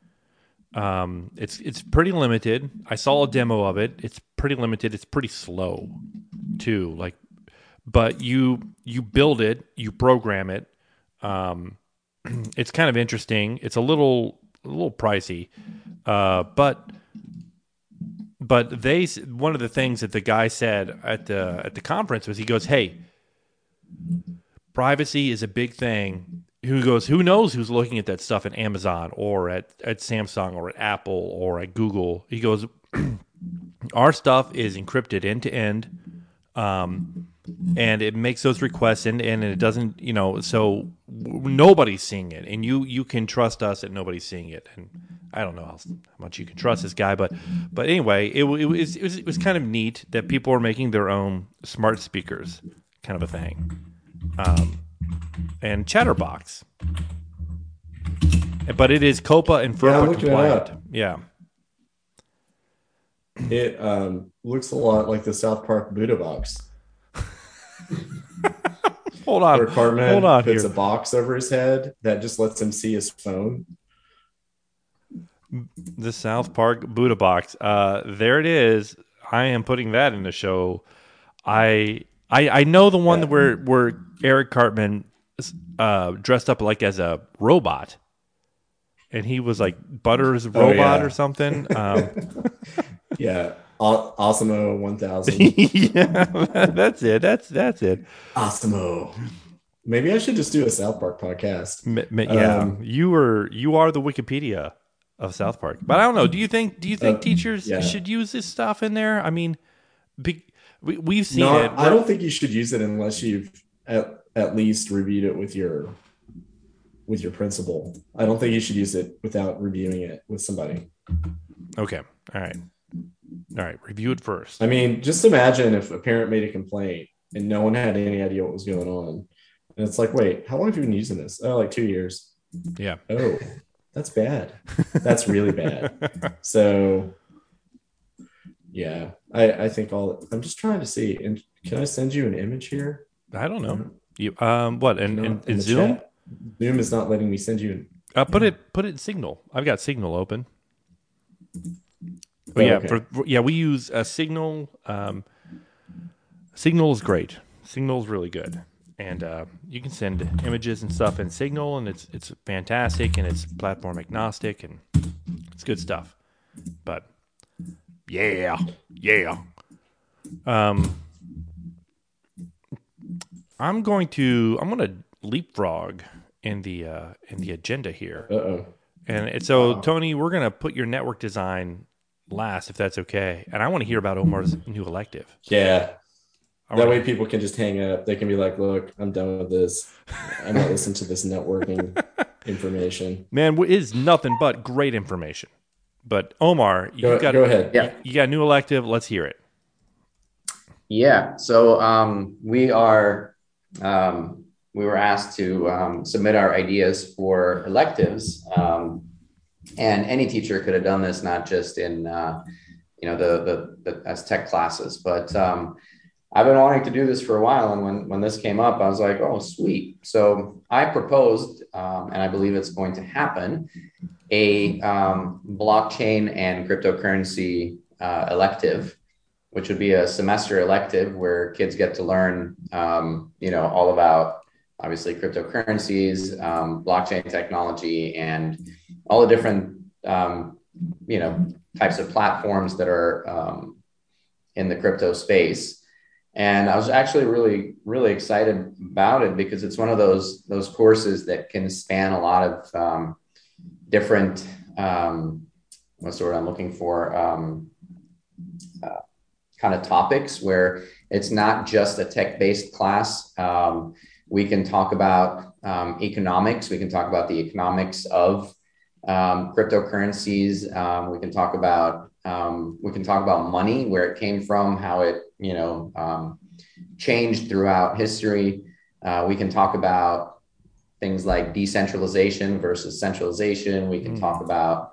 Um, it's it's pretty limited. I saw a demo of it. It's pretty limited. It's pretty slow, too. Like, but you you build it, you program it. Um, it's kind of interesting. It's a little a little pricey, uh, but but they one of the things that the guy said at the at the conference was he goes, "Hey, privacy is a big thing." Who goes? Who knows who's looking at that stuff at Amazon or at, at Samsung or at Apple or at Google? He goes, our stuff is encrypted end to end, um, and it makes those requests, and, and it doesn't, you know, so nobody's seeing it, and you you can trust us that nobody's seeing it. And I don't know how, how much you can trust this guy, but but anyway, it, it was it was it was kind of neat that people are making their own smart speakers, kind of a thing. Um, and Chatterbox, but it is COPA and Yeah, I'm FERPA looking it compliant. up. Yeah, It um, looks a lot like the South Park Buddha box. Hold on. Where Cartman Hold on puts here. a box over his head that just lets him see his phone. The South Park Buddha box. Uh, there it is. I am putting that in the show. I I, I know the one Yeah. that where where Eric Cartman uh, dressed up like as a robot, and he was like Butter's Oh, robot yeah. or something. Um, Yeah. Aw- Osmo one thousand. yeah, that's it. That's that's it. Osmo. Maybe I should just do a South Park podcast. M- m- yeah, Um, you were you are the Wikipedia of South Park. But I don't know. Do you think do you think Uh, teachers yeah. should use this stuff in there? I mean, be, we, we've seen No, it. I don't think you should use it unless you've at, at least reviewed it with your with your principal. I don't think you should use it without reviewing it with somebody. Okay. All right. All right. Review it first. I mean, just imagine if a parent made a complaint and no one had any idea what was going on. And it's like, wait, how long have you been using this? Oh, like two years. Yeah. Oh, that's bad. That's really bad. So, yeah, I, I think all I'm just trying to see. And can I send you an image here? I don't know. You um what in, No, in, in the Zoom? chat. Zoom is not letting me send you. An, Uh, put it put it in Signal. I've got Signal open. Oh, Oh, yeah, okay. for, for- yeah, we use a Signal. Um, Signal is great. Signal is really good, and uh, you can send images and stuff in Signal, and it's it's fantastic, and it's platform agnostic, and it's good stuff. But yeah, yeah. Um, I'm going to I'm going to leapfrog in the uh, in the agenda here. Uh-oh. And it, so, Wow. Tony, we're going to put your network design last, if that's okay. And I want to hear about Omar's new elective. Yeah. I That wanna- way people can just hang up. They can be like, look, I'm done with this. I'm not listening to this networking information. Man, it is nothing but great information. But Omar, you Go, got go ahead. Yeah. you got a new elective. Let's hear it. Yeah. So um, we are um, we were asked to um, submit our ideas for electives, um, and any teacher could have done this, not just in uh, you know the, the the as tech classes. But um, I've been wanting to do this for a while, and when when this came up, I was like, oh, sweet. So I proposed, um, and I believe it's going to happen, a um, blockchain and cryptocurrency uh, elective, which would be a semester elective where kids get to learn, um, you know, all about obviously cryptocurrencies, um, blockchain technology, and all the different, um, you know, types of platforms that are um, in the crypto space. And I was actually really, really excited about it because it's one of those those courses that can span a lot of um, different, um, what's the word I'm looking for? Um, uh, kind of topics where it's not just a tech-based class. Um, we can talk about um, economics. We can talk about the economics of um, cryptocurrencies. Um, we can talk about um, we can talk about money, where it came from, how it you know um, changed throughout history. Uh, we can talk about things like decentralization versus centralization. We can Mm. talk about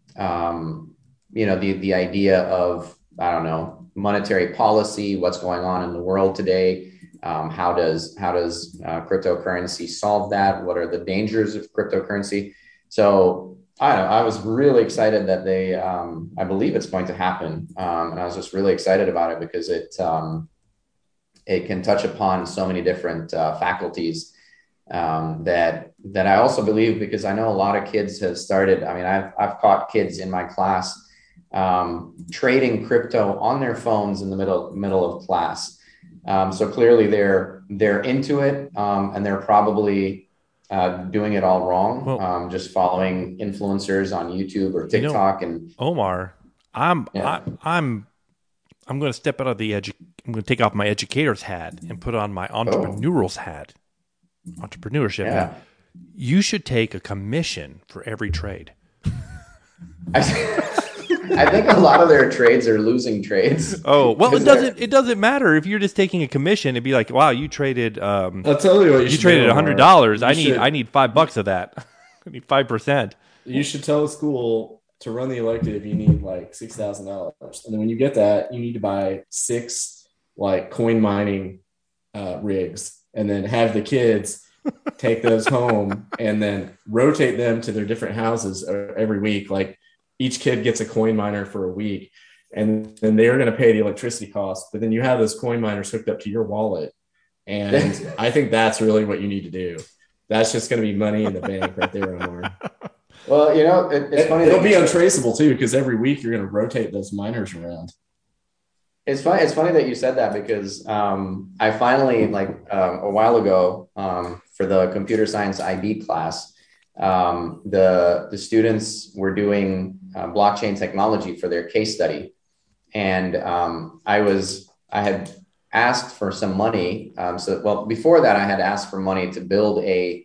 um, you know the the idea of I don't know monetary policy, what's going on in the world today. Um, how does how does uh, cryptocurrency solve that? What are the dangers of cryptocurrency? So I don't know, I was really excited that they, um, I believe it's going to happen. Um, and I was just really excited about it because it, um, it can touch upon so many different uh, faculties um, that, that I also believe, because I know a lot of kids have started. I mean, I've, I've caught kids in my class um, trading crypto on their phones in the middle, middle of class. Um, so clearly they're, they're into it um, and they're probably uh, doing it all wrong. Well- um, just following influencers on YouTube or You know- TikTok. and Omar, I'm Yeah. I, I'm I'm going to step out of the edu- I'm going to take off my educator's hat and put on my entrepreneurial's hat. Entrepreneurship yeah. hat. You should take a commission for every trade. I, I think a lot of their trades are losing trades. Oh, well, it Is there- doesn't it doesn't matter if you're just taking a commission. It'd be like, wow, you traded um, I'll tell you what you, you should traded do, a hundred Omar. dollars. You I need should- I need five bucks of that. I need five percent. You should tell the school to run the elective. You need like six thousand dollars, and then when you get that, you need to buy six like coin mining uh, rigs, and then have the kids take those home and then rotate them to their different houses every week. Like each kid gets a coin miner for a week, and then they're going to pay the electricity cost. But then you have those coin miners hooked up to your wallet. And I think that's really what you need to do. That's just going to be money in the bank right there, Omar. Well, you know, it, it's funny. It'll be untraceable too, because every week you're going to rotate those miners around. It's funny. It's funny that you said that because um, I finally, like um, a while ago, um, for the computer science I B class, um, the the students were doing uh, blockchain technology for their case study, and um, I was I had asked for some money. Um, so, well, before that, I had asked for money to build a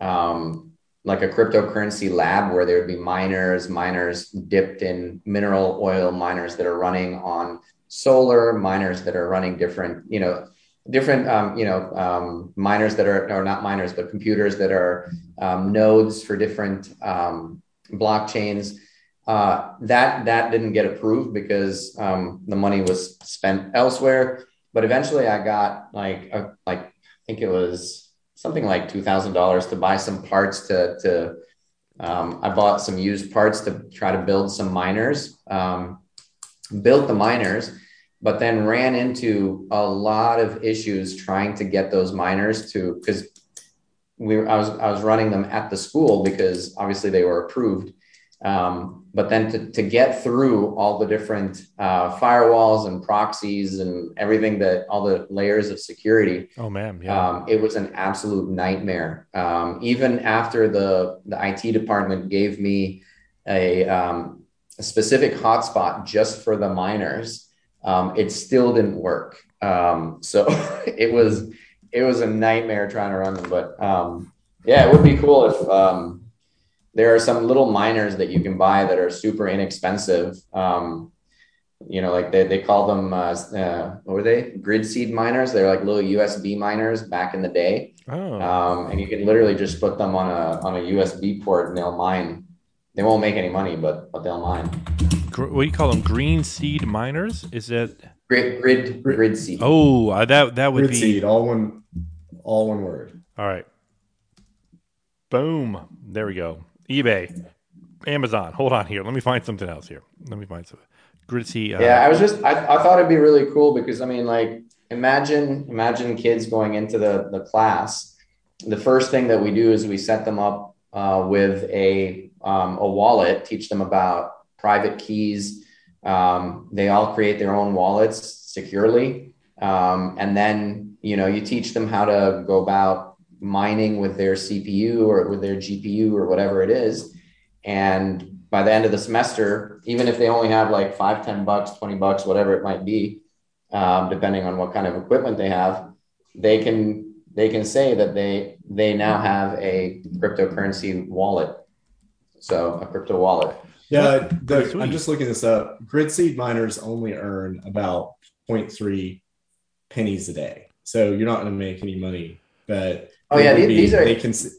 um, like a cryptocurrency lab where there would be miners, miners dipped in mineral oil, miners that are running on solar, miners that are running different, you know, different, um, you know, um, miners that are, or not miners, but computers that are um, nodes for different um, blockchains. Uh, that that didn't get approved because um, the money was spent elsewhere. But eventually, I got like a, like I think it was something like two thousand dollars to buy some parts to to. Um, I bought some used parts to try to build some miners. Um, built the miners, but then ran into a lot of issues trying to get those miners to, because we were, I was I was running them at the school because obviously they were approved. Um, but then to, to get through all the different uh, firewalls and proxies and everything, that all the layers of security. Oh man, yeah. Um, it was an absolute nightmare. Um, even after the, the I T department gave me a, um, a specific hotspot just for the miners, um, it still didn't work. Um, so it was, it was a nightmare trying to run them, but um, yeah, it would be cool if, um, there are some little miners that you can buy that are super inexpensive. Um, you know, like they, they call them, uh, uh, what were they? Grid seed miners. They're like little U S B miners back in the day. Oh. Um, and you can literally just put them on a, on a U S B port and they'll mine. They won't make any money, but, but they'll mine. What do you call them? Green seed miners? Is that Grid, grid, grid seed. Oh, uh, that, that would Grid be seed, all one, all one word. All right. Boom. There we go. eBay, Amazon. Hold on here. Let me find something else here. Let me find something. Gritty. Uh, yeah, I was just, I, I thought it'd be really cool because I mean, like, imagine, imagine kids going into the, the class. The first thing that we do is we set them up uh, with a, um, a wallet, teach them about private keys. Um, they all create their own wallets securely. Um, and then, you know, you teach them how to go about mining with their C P U or with their G P U or whatever it is. And by the end of the semester, even if they only have like five, ten bucks, twenty bucks, whatever it might be, um, depending on what kind of equipment they have, they can, they can say that they, they now have a cryptocurrency wallet. So a crypto wallet. Yeah. The, I'm just looking this up. Grid seed miners only earn about zero point three pennies a day. So you're not going to make any money, but Oh yeah, these, be, these are. They can see,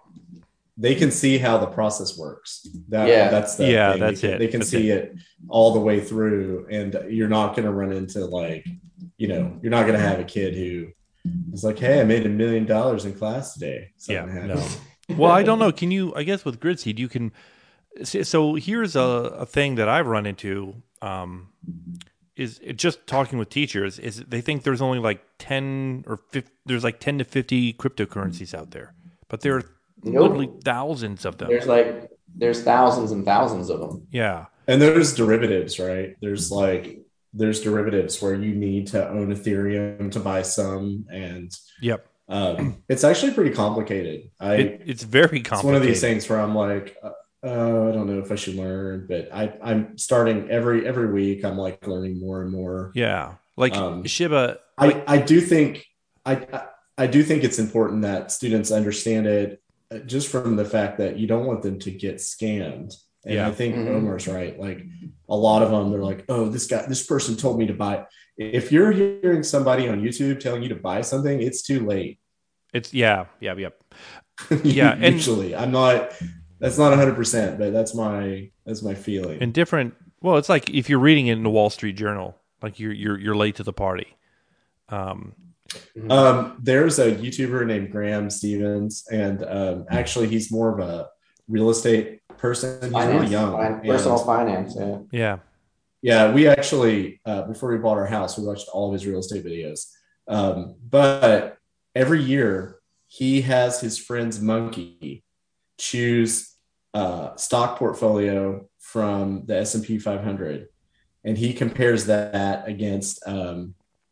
they can see how the process works. That, yeah, that's the yeah, thing. that's they can, it. They can that's see it. it all the way through, and you're not going to run into like, you know, you're not going to have a kid who is like, "Hey, I made a million dollars in class today." Something yeah, happened. no. Well, I don't know. Can you? I guess with Gridseed, you can. So here's a, a thing that I've run into. Um, is it just talking with teachers is they think there's only like ten or fifty, there's like ten to fifty cryptocurrencies out there, but there are nope. literally thousands of them. There's like, there's thousands and thousands of them. Yeah. And there's derivatives, right? There's like, there's derivatives where you need to own Ethereum to buy some. And yep. Um, it's actually pretty complicated. I, it, it's very complicated. It's one of these things where I'm like, uh, Uh, I don't know if I should learn, but I, I'm starting every every week. I'm like learning more and more. Yeah, like um, Shiba. I, I do think I I do think it's important that students understand it, just from the fact that you don't want them to get scammed. And yeah. I think mm-hmm. Omar's right. Like a lot of them, they're like, "Oh, this guy, this person told me to buy." If you're hearing somebody on YouTube telling you to buy something, it's too late. It's yeah, yeah, yep, yeah. And usually, I'm not. That's not one hundred percent, but that's my that's my feeling. And different, well, it's like if you're reading it in the Wall Street Journal, like you're you're you're late to the party. Um, Um, there's a YouTuber named Graham Stevens, and um, actually, he's more of a real estate person. He's Finance, really young. fin- personal finance. Yeah. Yeah. Yeah, we actually, uh, before we bought our house, we watched all of his real estate videos. Um, but every year, he has his friend's monkey choose a stock portfolio from the S and P five hundred, and he compares that against um,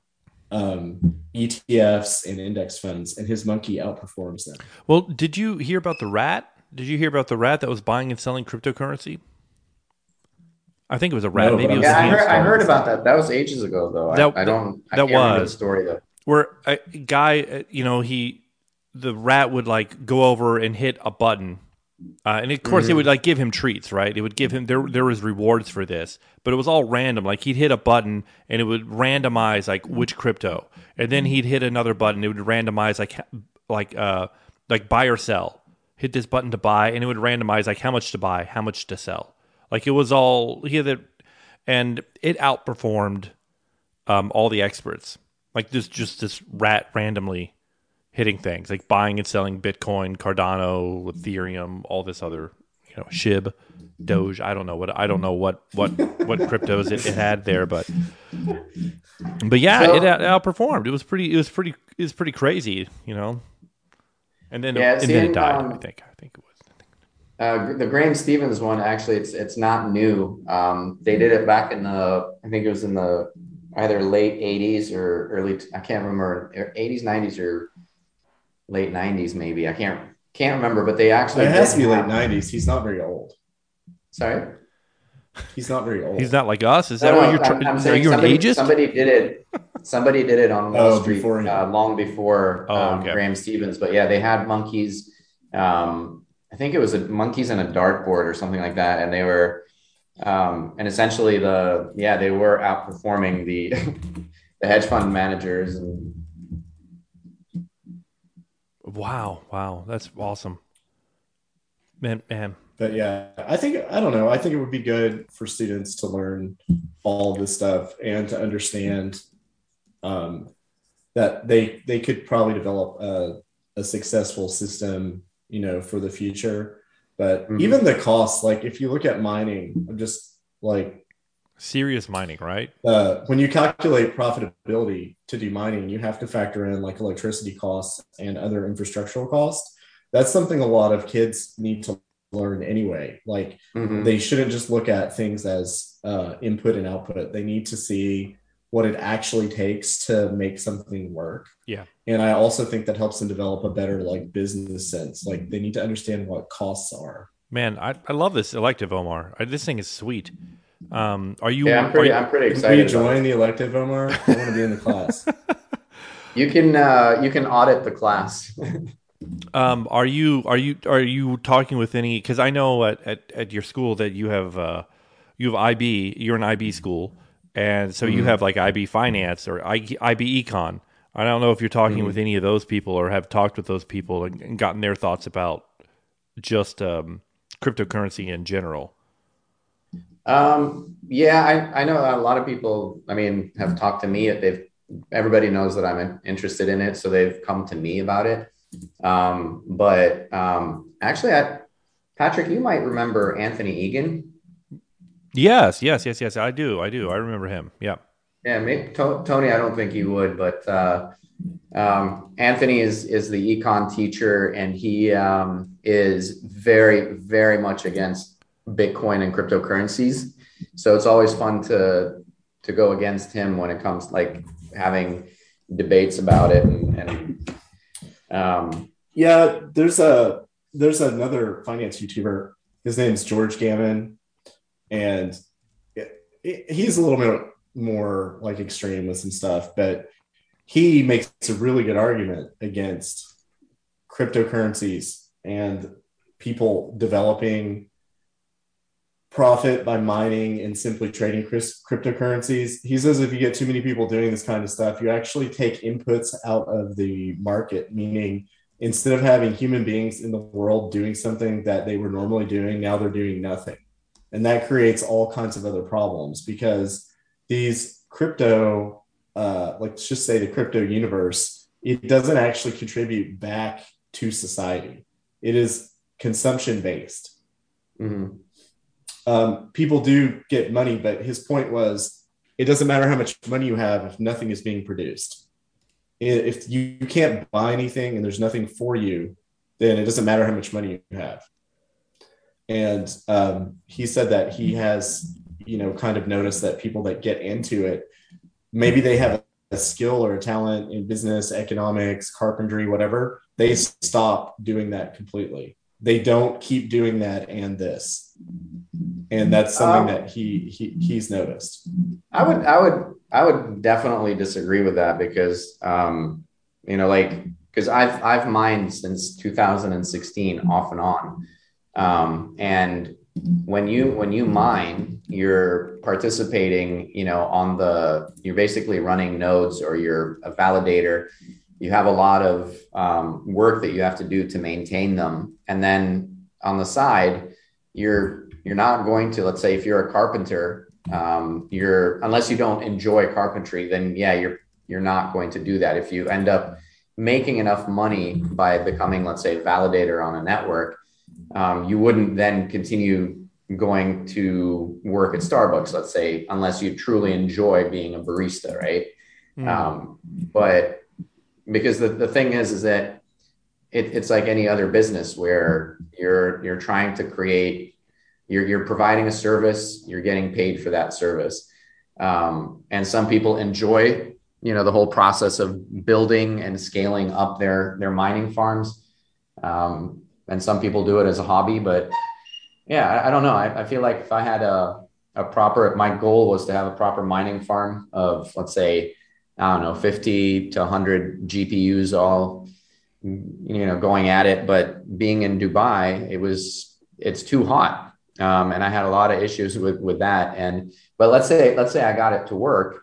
um, E T Fs and index funds, and his monkey outperforms them. Well, did you hear about the rat? Did you hear about the rat that was buying and selling cryptocurrency? I think it was a rat. No, Maybe but it was Yeah, a I heard, I hamster. heard about that. That was ages ago, though. I, That- I don't. I that can't remember the was. story though. Where a guy, uh, you know, he, the rat would like go over and hit a button, uh, and of course Mm-hmm. it would like give him treats, right? It would give him there. There was rewards for this, but it was all random. Like he'd hit a button and it would randomize like which crypto, and then he'd hit another button. It would randomize like like uh like buy or sell. Hit this button to buy, and it would randomize like how much to buy, how much to sell. Like it was all he had it, and it outperformed um, all the experts. Like this, just this rat randomly hitting things, like buying and selling Bitcoin, Cardano, Ethereum, all this other, you know, S H I B, Doge. I don't know what I don't know what what what cryptos it, it had there, but but yeah, So- it out- outperformed. It was pretty. It was pretty. It was pretty crazy, you know. And then Yeah, and see, then it and, died. um, I think. I think it was. Uh, the Graham Stevens one, actually, it's it's not new. Um, they did it back in the, I think it was in the either late eighties or early, I can't remember, eighties, nineties, or late nineties, maybe. I can't can't remember, but they actually It has did to be late have- nineties. He's not very old. Sorry. He's not very old. He's not like us. Is that No, what no, you're? I'm- Tr- I'm are saying you an somebody, ageist? Somebody did it. Somebody did it on Wall Oh, Street before him. uh, long before Oh, um, okay. Graham Stevens. But yeah, they had monkeys. Um, I think it was a monkeys and a dartboard or something like that, and they were, um, and essentially the yeah they were outperforming the the hedge fund managers. And Wow, wow, that's awesome, man, man. But yeah, I think, I don't know. I think it would be good for students to learn all of this stuff and to understand um, that they they could probably develop a, a successful system, you know, for the future. But Mhm. even the costs, like if you look at mining, I'm just like, Serious mining, right? uh, when you calculate profitability to do mining, you have to factor in like electricity costs and other infrastructural costs. That's something a lot of kids need to learn anyway. Like Mhm. they shouldn't just look at things as uh, input and output. They need to see what it actually takes to make something work. Yeah. And I also think that helps them develop a better like business sense. Like they need to understand what costs are. Man, I, I love this elective, Omar. I, this thing is sweet. Um, are you? yeah, I'm pretty are you- I'm pretty Can excited. we about join it. the elective, Omar? I want to be in the class. You can uh, you can audit the class. Um, are you are you are you talking with any? Because I know at, at, at your school that you have uh, you have I B. You're an I B school, and so you have like I B Finance or I, IB Econ. I don't know if you're talking with any of those people or have talked with those people and, and gotten their thoughts about just um, cryptocurrency in general. Um, yeah, I, I know a lot of people, I mean, have talked to me. They've, everybody knows that I'm interested in it, so they've come to me about it. Um, but um, actually, I, Patrick, you might remember Anthony Egan. Yes, yes, yes, yes. I do, I do. I remember him. Yeah. Yeah, maybe to- Tony, I don't think you would, but uh, um, Anthony is is the econ teacher, and he um, is very, very much against Bitcoin and cryptocurrencies. So it's always fun to to go against him when it comes like having debates about it. And, and um, Yeah, there's a there's another finance YouTuber. His name's George Gammon, and it, it, he's a little bit more like extreme with some stuff, but he makes a really good argument against cryptocurrencies and people developing profit by mining and simply trading cryptocurrencies. He says if you get too many people doing this kind of stuff, you actually take inputs out of the market, meaning instead of having human beings in the world doing something that they were normally doing, now they're doing nothing. And that creates all kinds of other problems because these crypto uh, like let's just say the crypto universe, it doesn't actually contribute back to society. It is consumption based. Mm-hmm. Um, people do get money, but his point was it doesn't matter how much money you have if nothing is being produced. If you can't buy anything and there's nothing for you, then it doesn't matter how much money you have. And um, he said that he has, you know, kind of noticed that people that get into it, maybe they have a skill or a talent in business, economics, carpentry, whatever, they stop doing that completely. They don't keep doing that and this. And that's something um, that he, he he's noticed. I would I would I would definitely disagree with that because um, you know, like because I've I've mined since two thousand sixteen off and on. Um, and when you when you mine, you're participating, you know, on the you're basically running nodes or you're a validator. You have a lot of um, work that you have to do to maintain them. And then on the side, you're you're not going to, let's say if you're a carpenter, um, you're unless you don't enjoy carpentry, then yeah, you're you're not going to do that. If you end up making enough money by becoming, let's say, a validator on a network, um, you wouldn't then continue going to work at Starbucks, let's say, unless you truly enjoy being a barista, right? Mm. Um, but because the, the thing is, is that it, it's like any other business where you're you're trying to create, you're you're providing a service, you're getting paid for that service, um, and some people enjoy, you know, the whole process of building and scaling up their their mining farms, um, and some people do it as a hobby. But yeah, I, I don't know. I, I feel like if I had a a proper, my goal was to have a proper mining farm of, let's say, I don't know, fifty to one hundred G P Us all, you know, going at it. But being in Dubai, it was, it's too hot. Um, and I had a lot of issues with, with that. And, but let's say, let's say I got it to work.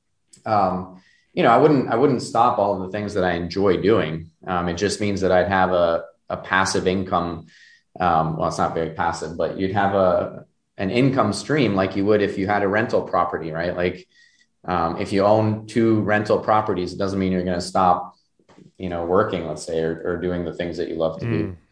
Um, you know, I wouldn't, I wouldn't stop all of the things that I enjoy doing. Um, it just means that I'd have a, a passive income. Um, well, it's not very passive, but you'd have a, an income stream like you would if you had a rental property, right? Like, Um, if you own two rental properties, it doesn't mean you're going to stop, you know, working, let's say, or, or doing the things that you love to mm. do.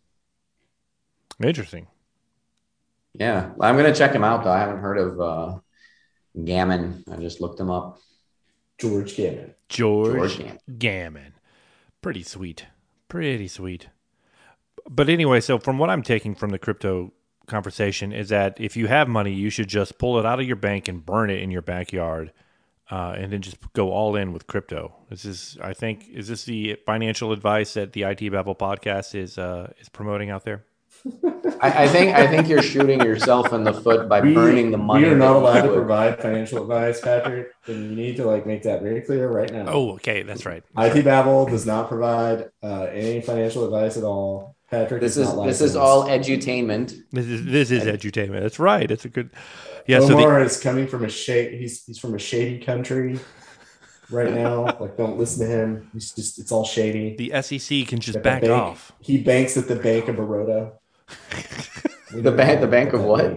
Interesting. Yeah. I'm going to check him out, though. I haven't heard of uh, Gammon. I just looked him up. George Gammon. George, George Gammon. Gammon. Pretty sweet. Pretty sweet. But anyway, so from what I'm taking from the crypto conversation is that if you have money, you should just pull it out of your bank and burn it in your backyard, uh, and then just go all in with crypto. This is, I think, is this the financial advice that the I T Babble podcast is uh, is promoting out there? I, I think I think you're shooting yourself in the foot by we, burning the money. We are not allowed to provide financial advice, Patrick, and you need to like make that very clear right now. Oh, okay, that's right. That's I T right. Babble does not provide uh, any financial advice at all. Patrick, this is, is this is all edutainment. This is this is edutainment. That's right. It's a good. Yeah. Omar so the, is coming from a shady. He's he's from a shady country right now. Like, don't listen to him. He's just it's all shady. The S E C can just At back bank, off. He banks at the Bank of Baroda. the bank, the bank of what?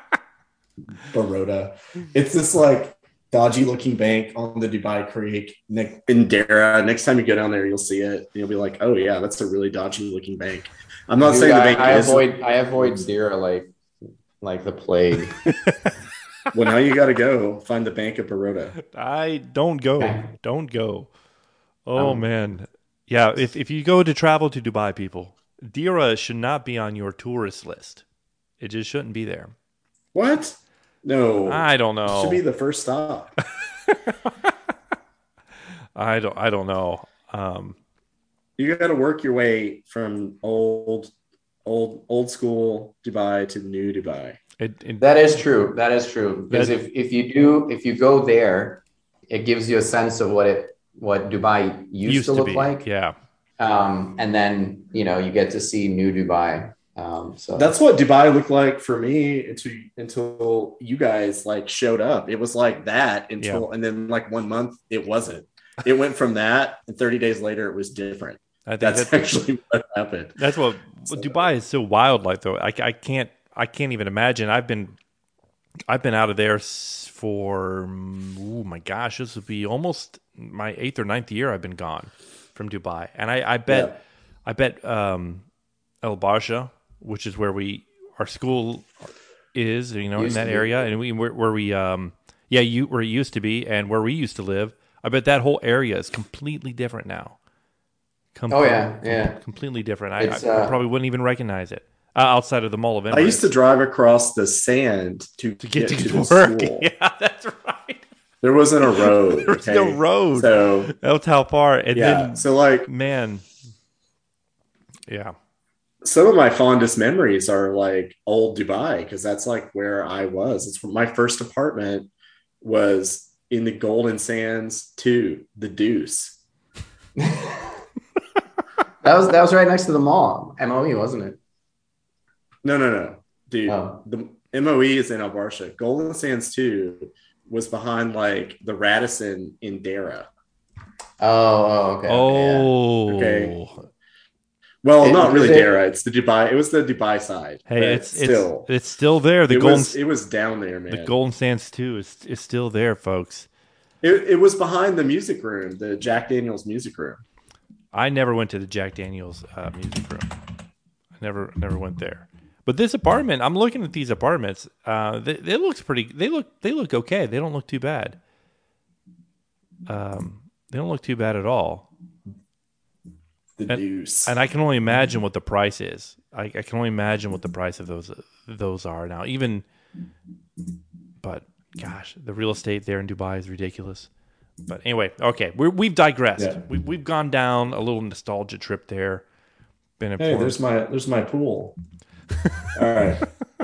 Baroda. It's this like dodgy looking bank on the Dubai Creek in Dara. Next time you go down there, you'll see it. And you'll be like, oh yeah, that's a really dodgy looking bank. I'm not Dude, saying the I, bank I is. avoid I avoid Zero like like the plague. Well, now you got to go find the Bank of Baroda. I don't go. Don't go. Oh um, man, yeah. If if you go to travel to Dubai, people, Dira should not be on your tourist list. It just shouldn't be there. What? No, I don't know. It should be the first stop. I don't. I don't know. Um, You got to work your way from old, old, old school Dubai to new Dubai. It, it, that is true. That is true. Because if, if you do, if you go there, it gives you a sense of what it, what Dubai used, used to look to like. Yeah. Um, and then, you know, you get to see new Dubai. Um, so that's what Dubai looked like for me until, until you guys like showed up. It was like that until, yeah. and then like one month it wasn't. It went from that, and thirty days later it was different. I think that's, that's actually what happened. That's what so. Dubai is so wild like though. I, I can't I can't even imagine. I've been I've been out of there s- for, oh my gosh, this would be almost my eighth or ninth year I've been gone from Dubai. And I, I bet, Yeah. I bet um, El Barsha, which is where we, our school is, you know, in Used that to be. area, and we where, where we, um, yeah, you where it used to be, and where we used to live. I bet that whole area is completely different now. Oh Completely, yeah, yeah. completely different. I, It's I, I uh, probably wouldn't even recognize it uh, outside of the Mall of Emirates. I used to drive across the sand to, to get, to, to get the to work. school. Yeah, that's right. There wasn't a road. There was okay? no road. So That's how far. And yeah. then, So like man, yeah. some of my fondest memories are like old Dubai because that's like where I was. It's my first apartment was in the Golden Sands to the Deuce. that was that was right next to the mall, M O E, wasn't it? No, no, no, dude. Oh. The M O E is in Al Barsha. Golden Sands two was behind like the Radisson in Dara. Oh, oh okay. Oh, Okay. Well, It- not really is it- Dara. It's the Dubai. It was the Dubai side. hey, but it's still, it's it's still there. The it golden was it was down there, man. the Golden Sands too is is still there, folks. It, it was behind the music room, the Jack Daniels music room. I never went to the Jack Daniels uh, music room. I never never went there. But this apartment, I'm looking at these apartments. Uh, they, they look pretty. They look they look okay. They don't look too bad. Um, they don't look too bad at all. The And- Deuce. And I can only imagine what the price is. I, I can only imagine what the price of those those are now. Even, but gosh, the real estate there in Dubai is ridiculous. But anyway, okay, we're, we've digressed. Yeah. We, we've gone down a little nostalgia trip there. Been Hey, important. there's my there's my pool. All right.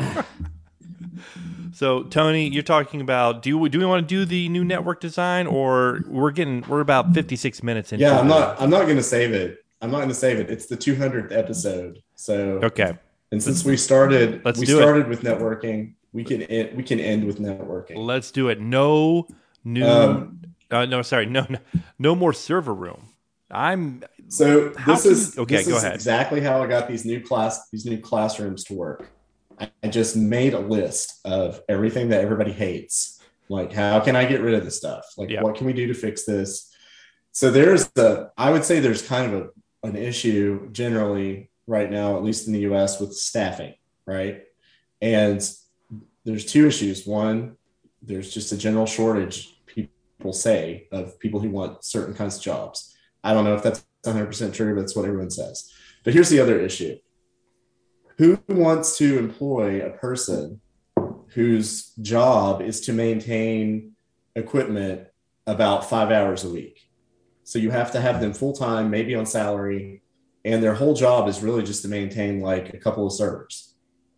So Tony, you're talking about do we do we want to do the new network design, or we're getting we're about fifty-six minutes into Yeah, I'm the- not. I'm not going to save it. I'm not going to save it. It's the two hundredth episode. So, Okay, and since we started, Let's we do it. started with networking. We can end, we can end with networking. let's do it. No new Um, uh, no sorry no, no no more server room. I'm So How this can is you- okay, this go is ahead. exactly how I got these new class these new classrooms to work. I, I just made a list of everything that everybody hates. Like, how can I get rid of this stuff? Like, Yeah. what can we do to fix this? So there's the I would say there's kind of a, an issue generally right now, at least in the U S, with staffing, right? And there's two issues. One, there's just a general shortage, people say, of people who want certain kinds of jobs. I don't know if that's one hundred percent true, but that's what everyone says. But here's the other issue. Who wants to employ a person whose job is to maintain equipment about five hours a week? So you have to have them full-time, maybe on salary, and their whole job is really just to maintain like a couple of servers.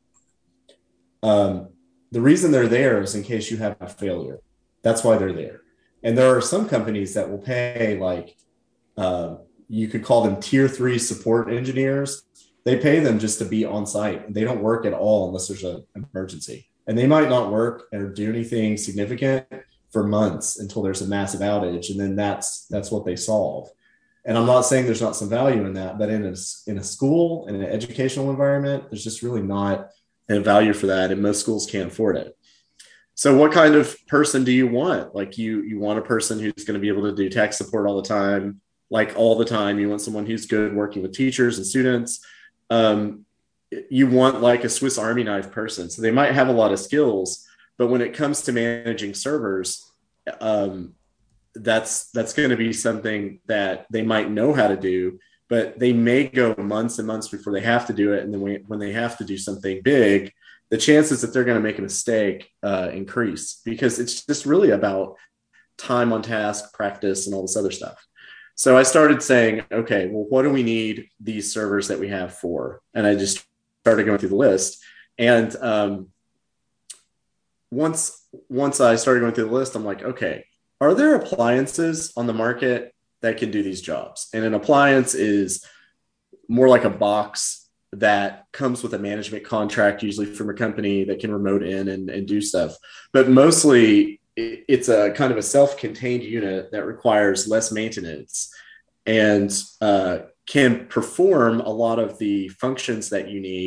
Um, the reason they're there is in case you have a failure. That's why they're there. And there are some companies that will pay like, uh, you could call them tier three support engineers. They pay them just to be on site. They don't work at all unless there's an emergency. And they might not work or do anything significant for months until there's a massive outage. And then that's that's what they solve. And I'm not saying there's not some value in that, but in a, in a school, in an educational environment, there's just really not And value for that. And most schools can't afford it. So what kind of person do you want? Like you, you want a person who's going to be able to do tech support all the time, like all the time. You want someone who's good working with teachers and students. Um, you want like a Swiss Army knife person. So they might have a lot of skills, but when it comes to managing servers, um, that's, that's going to be something that they might know how to do, but they may go months and months before they have to do it. And then when, when they have to do something big, the chances that they're going to make a mistake uh, increase because it's just really about time on task, practice, and all this other stuff. So I started saying, okay, well, what do we need these servers that we have for? And I just started going through the list. And um, once, once I started going through the list, I'm like, okay, are there appliances on the market that can do these jobs? And an appliance is more like a box that comes with a management contract, usually from a company that can remote in and, and do stuff. But mostly it's a kind of a self-contained unit that requires less maintenance and uh, can perform a lot of the functions that you need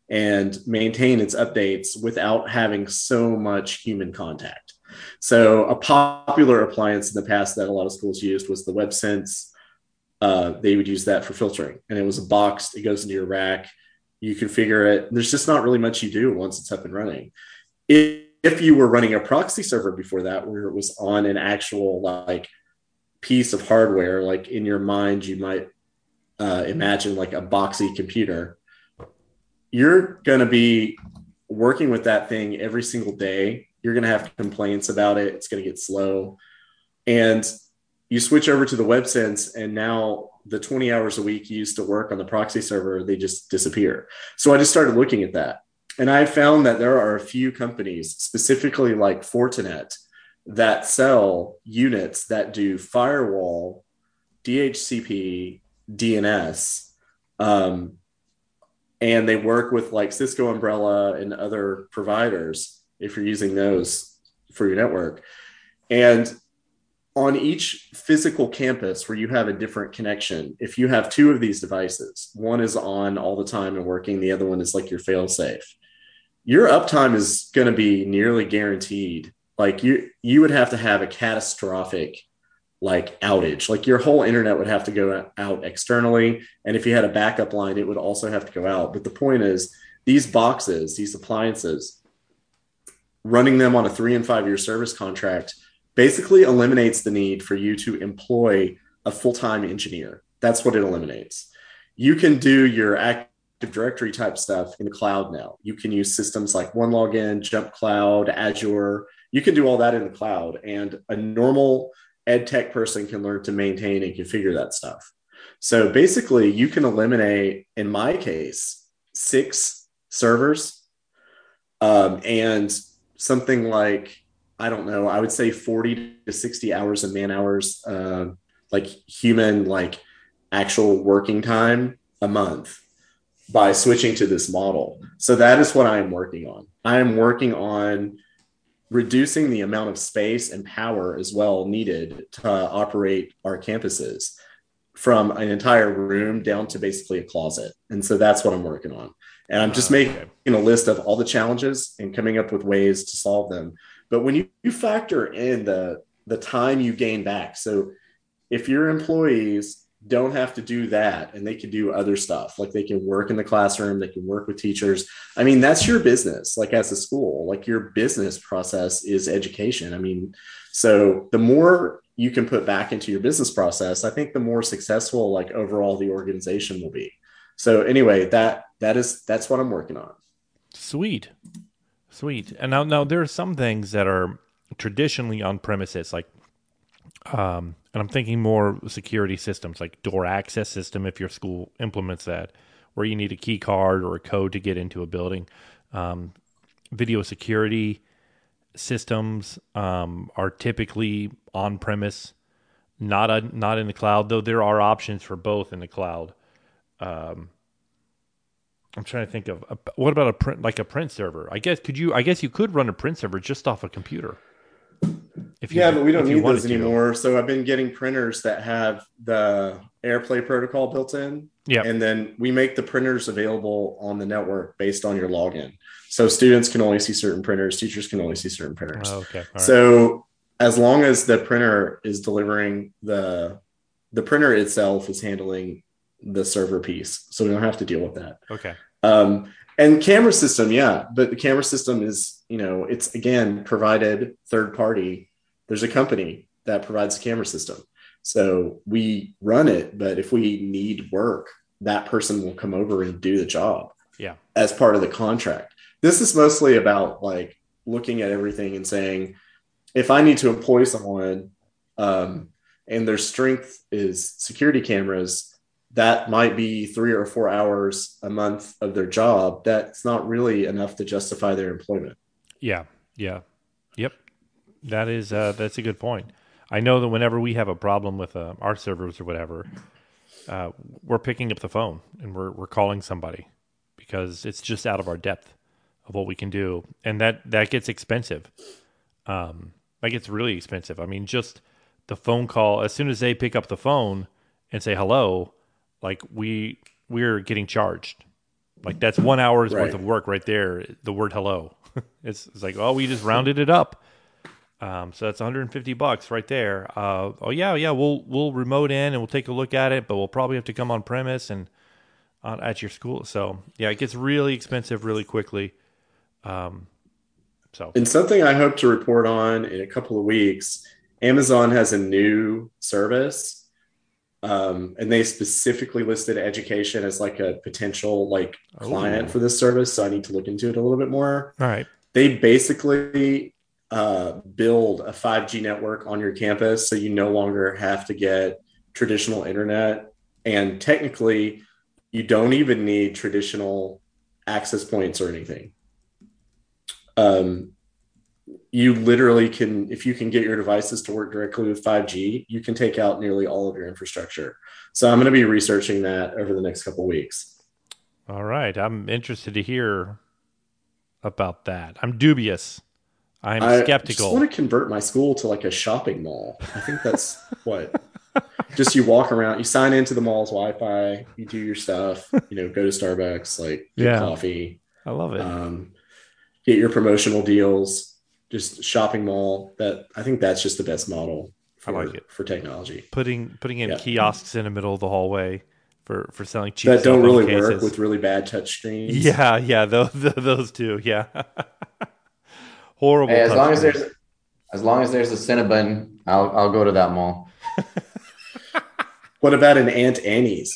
and maintain its updates without having so much human contact. So a popular appliance in the past that a lot of schools used was the WebSense. Uh, they would use that for filtering, and it was a box. It goes into your rack. You configure it. There's just not really much you do once it's up and running. If, if you were running a proxy server before that, where it was on an actual like piece of hardware, like in your mind, you might uh, imagine like a boxy computer. You're going to be working with that thing every single day. You're going to have complaints about it. It's going to get slow. And you switch over to the WebSense, and now the twenty hours a week you used to work on the proxy server, they just disappear. So I just started looking at that. And I found that there are a few companies, specifically like Fortinet, that sell units that do firewall, D H C P, D N S, um, and they work with like Cisco Umbrella and other providers if you're using those for your network. And on each physical campus where you have a different connection, if you have two of these devices, one is on all the time and working, the other one is like your fail-safe, your uptime is going to be nearly guaranteed. Like you, you would have to have a catastrophic like outage, like your whole internet would have to go out externally. And if you had a backup line, it would also have to go out. But the point is, these boxes, these appliances, running them on a three and five year service contract basically eliminates the need for you to employ a full-time engineer. That's what it eliminates. You can do your Active Directory type stuff in the cloud now. You can use systems like OneLogin, Jump Cloud, Azure. You can do all that in the cloud, and a normal ed tech person can learn to maintain and configure that stuff. So basically, you can eliminate, in my case, six servers um, and something like, I don't know, I would say forty to sixty hours of man hours, uh, like human, like actual working time a month by switching to this model. So that is what I am working on. I am working on reducing the amount of space and power as well needed to operate our campuses from an entire room down to basically a closet. And so that's what I'm working on. And I'm just making a list of all the challenges and coming up with ways to solve them. But when you, you factor in the, the time you gain back, so if your employees don't have to do that and they can do other stuff, like they can work in the classroom, they can work with teachers. I mean, that's your business. Like as a school, like your business process is education. I mean, so the more you can put back into your business process, I think the more successful, like overall the organization will be. So anyway, that, that is, that's what I'm working on. Sweet. Sweet. And now, now there are some things that are traditionally on premises, like, um, and I'm thinking more security systems, like door access system, if your school implements that, where you need a key card or a code to get into a building. Um, video security systems um, are typically on premise, not a, not in the cloud, though there are options for both in the cloud. Um, I'm trying to think of a, what about a print, like a print server? I guess could you? I guess you could run a print server just off a computer. If you, yeah, but we don't need those anymore. So I've been getting printers that have the AirPlay protocol built in. Yeah, and then we make the printers available on the network based on your login. So students can only see certain printers, teachers can only see certain printers. Oh, okay. All right. So as long as the printer is delivering the the printer itself is handling the server piece, so we don't have to deal with that. Okay. Um, and camera system, yeah, but the camera system is, you know, it's again provided third party. There's a company that provides a camera system, so we run it. But if we need work, that person will come over and do the job. Yeah, as part of the contract. This is mostly about like looking at everything and saying, if I need to employ someone, um, and their strength is security cameras, that might be three or four hours a month of their job. That's not really enough to justify their employment. Yeah. Yeah. Yep. That is, uh, that's a good point. I know that whenever we have a problem with uh, our servers or whatever, uh, we're picking up the phone and we're, we're calling somebody because it's just out of our depth of what we can do. And that, that gets expensive. Um, that gets really expensive. I mean, just the phone call, as soon as they pick up the phone and say hello, like we we're getting charged Like that's one hour's Right. worth of work right there. The word hello. it's, it's like, oh, we just rounded it up. Um, so that's one hundred fifty bucks right there. Uh, oh yeah, yeah. We'll we'll remote in and we'll take a look at it, but we'll probably have to come on premise and on at your school. So yeah, it gets really expensive really quickly. Um, so And something I hope to report on in a couple of weeks, Amazon has a new service. Um, and they specifically listed education as like a potential like client Oh. for this service. So I need to look into it a little bit more. all right, They basically uh, build a five G network on your campus. So you no longer have to get traditional internet. And technically, you don't even need traditional access points or anything. Um, you literally can, if you can get your devices to work directly with five G, you can take out nearly all of your infrastructure. So I'm going to be researching that over the next couple of weeks. all right. I'm interested to hear about that. I'm dubious. I'm I just skeptical. want to convert my school to like a shopping mall. I think that's what. Just you walk around, you sign into the mall's Wi-Fi, you do your stuff, you know, go to Starbucks, like get Yeah. coffee, I love it. um, get your promotional deals, just shopping mall. That I think that's just the best model for, I like it. for technology. putting putting in Yeah. kiosks in the middle of the hallway for, for selling cheap That cell don't phone really cases. work with really bad touch screens. Yeah, yeah, those those two, yeah. Horrible. Hey, as touch long as screens. there's as long as there's a Cinnabon, I'll I'll go to that mall. What about an Aunt Annie's?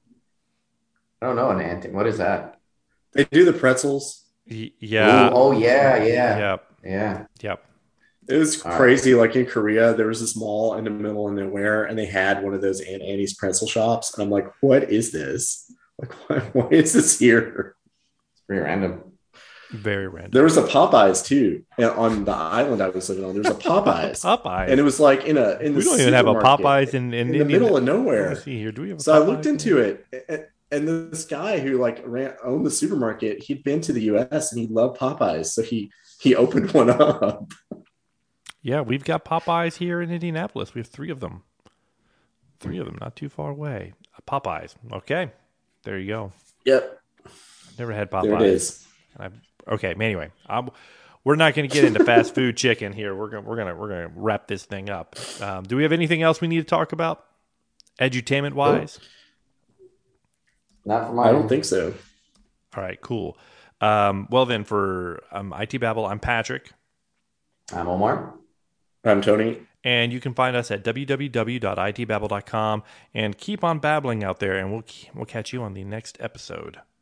I don't know an ant. What is that? They do the pretzels. Y- yeah, Ooh, oh yeah, yeah, yep, yeah. yep. It was All right. crazy. Like in Korea, there was this mall in the middle of nowhere, and they had one of those Aunt Annie's pretzel shops. And I'm like, what is this? Like, why, why is this here? It's pretty random. Very random. There was a Popeyes too and on the island I was living on. There was a Popeyes, Popeyes. and it was like in a in the we don't even have a supermarket Popeyes in in, in the Indian- middle of Let me nowhere. see here. Do we have? A So I Popeyes looked in into there? it, and- and this guy who like ran owned the supermarket, he'd been to the U S and he loved Popeyes, so he he opened one up. Yeah, we've got Popeyes here in Indianapolis. We have three of them. Three of them, not too far away. Popeyes. Okay, there you go. Yep, Never had Popeyes. there it is. And I, okay, anyway, I'm, we're not going to get into fast food chicken here. We're gonna we're gonna we're gonna wrap this thing up. Um, do we have anything else we need to talk about, edutainment wise? Not for my. I don't think so. All right, cool. Um, well then, for um, I T Babble, I'm Patrick, I'm Omar. I'm Tony. and you can find us at w w w dot i t babble dot com. And keep on babbling out there, and we'll we'll catch you on the next episode.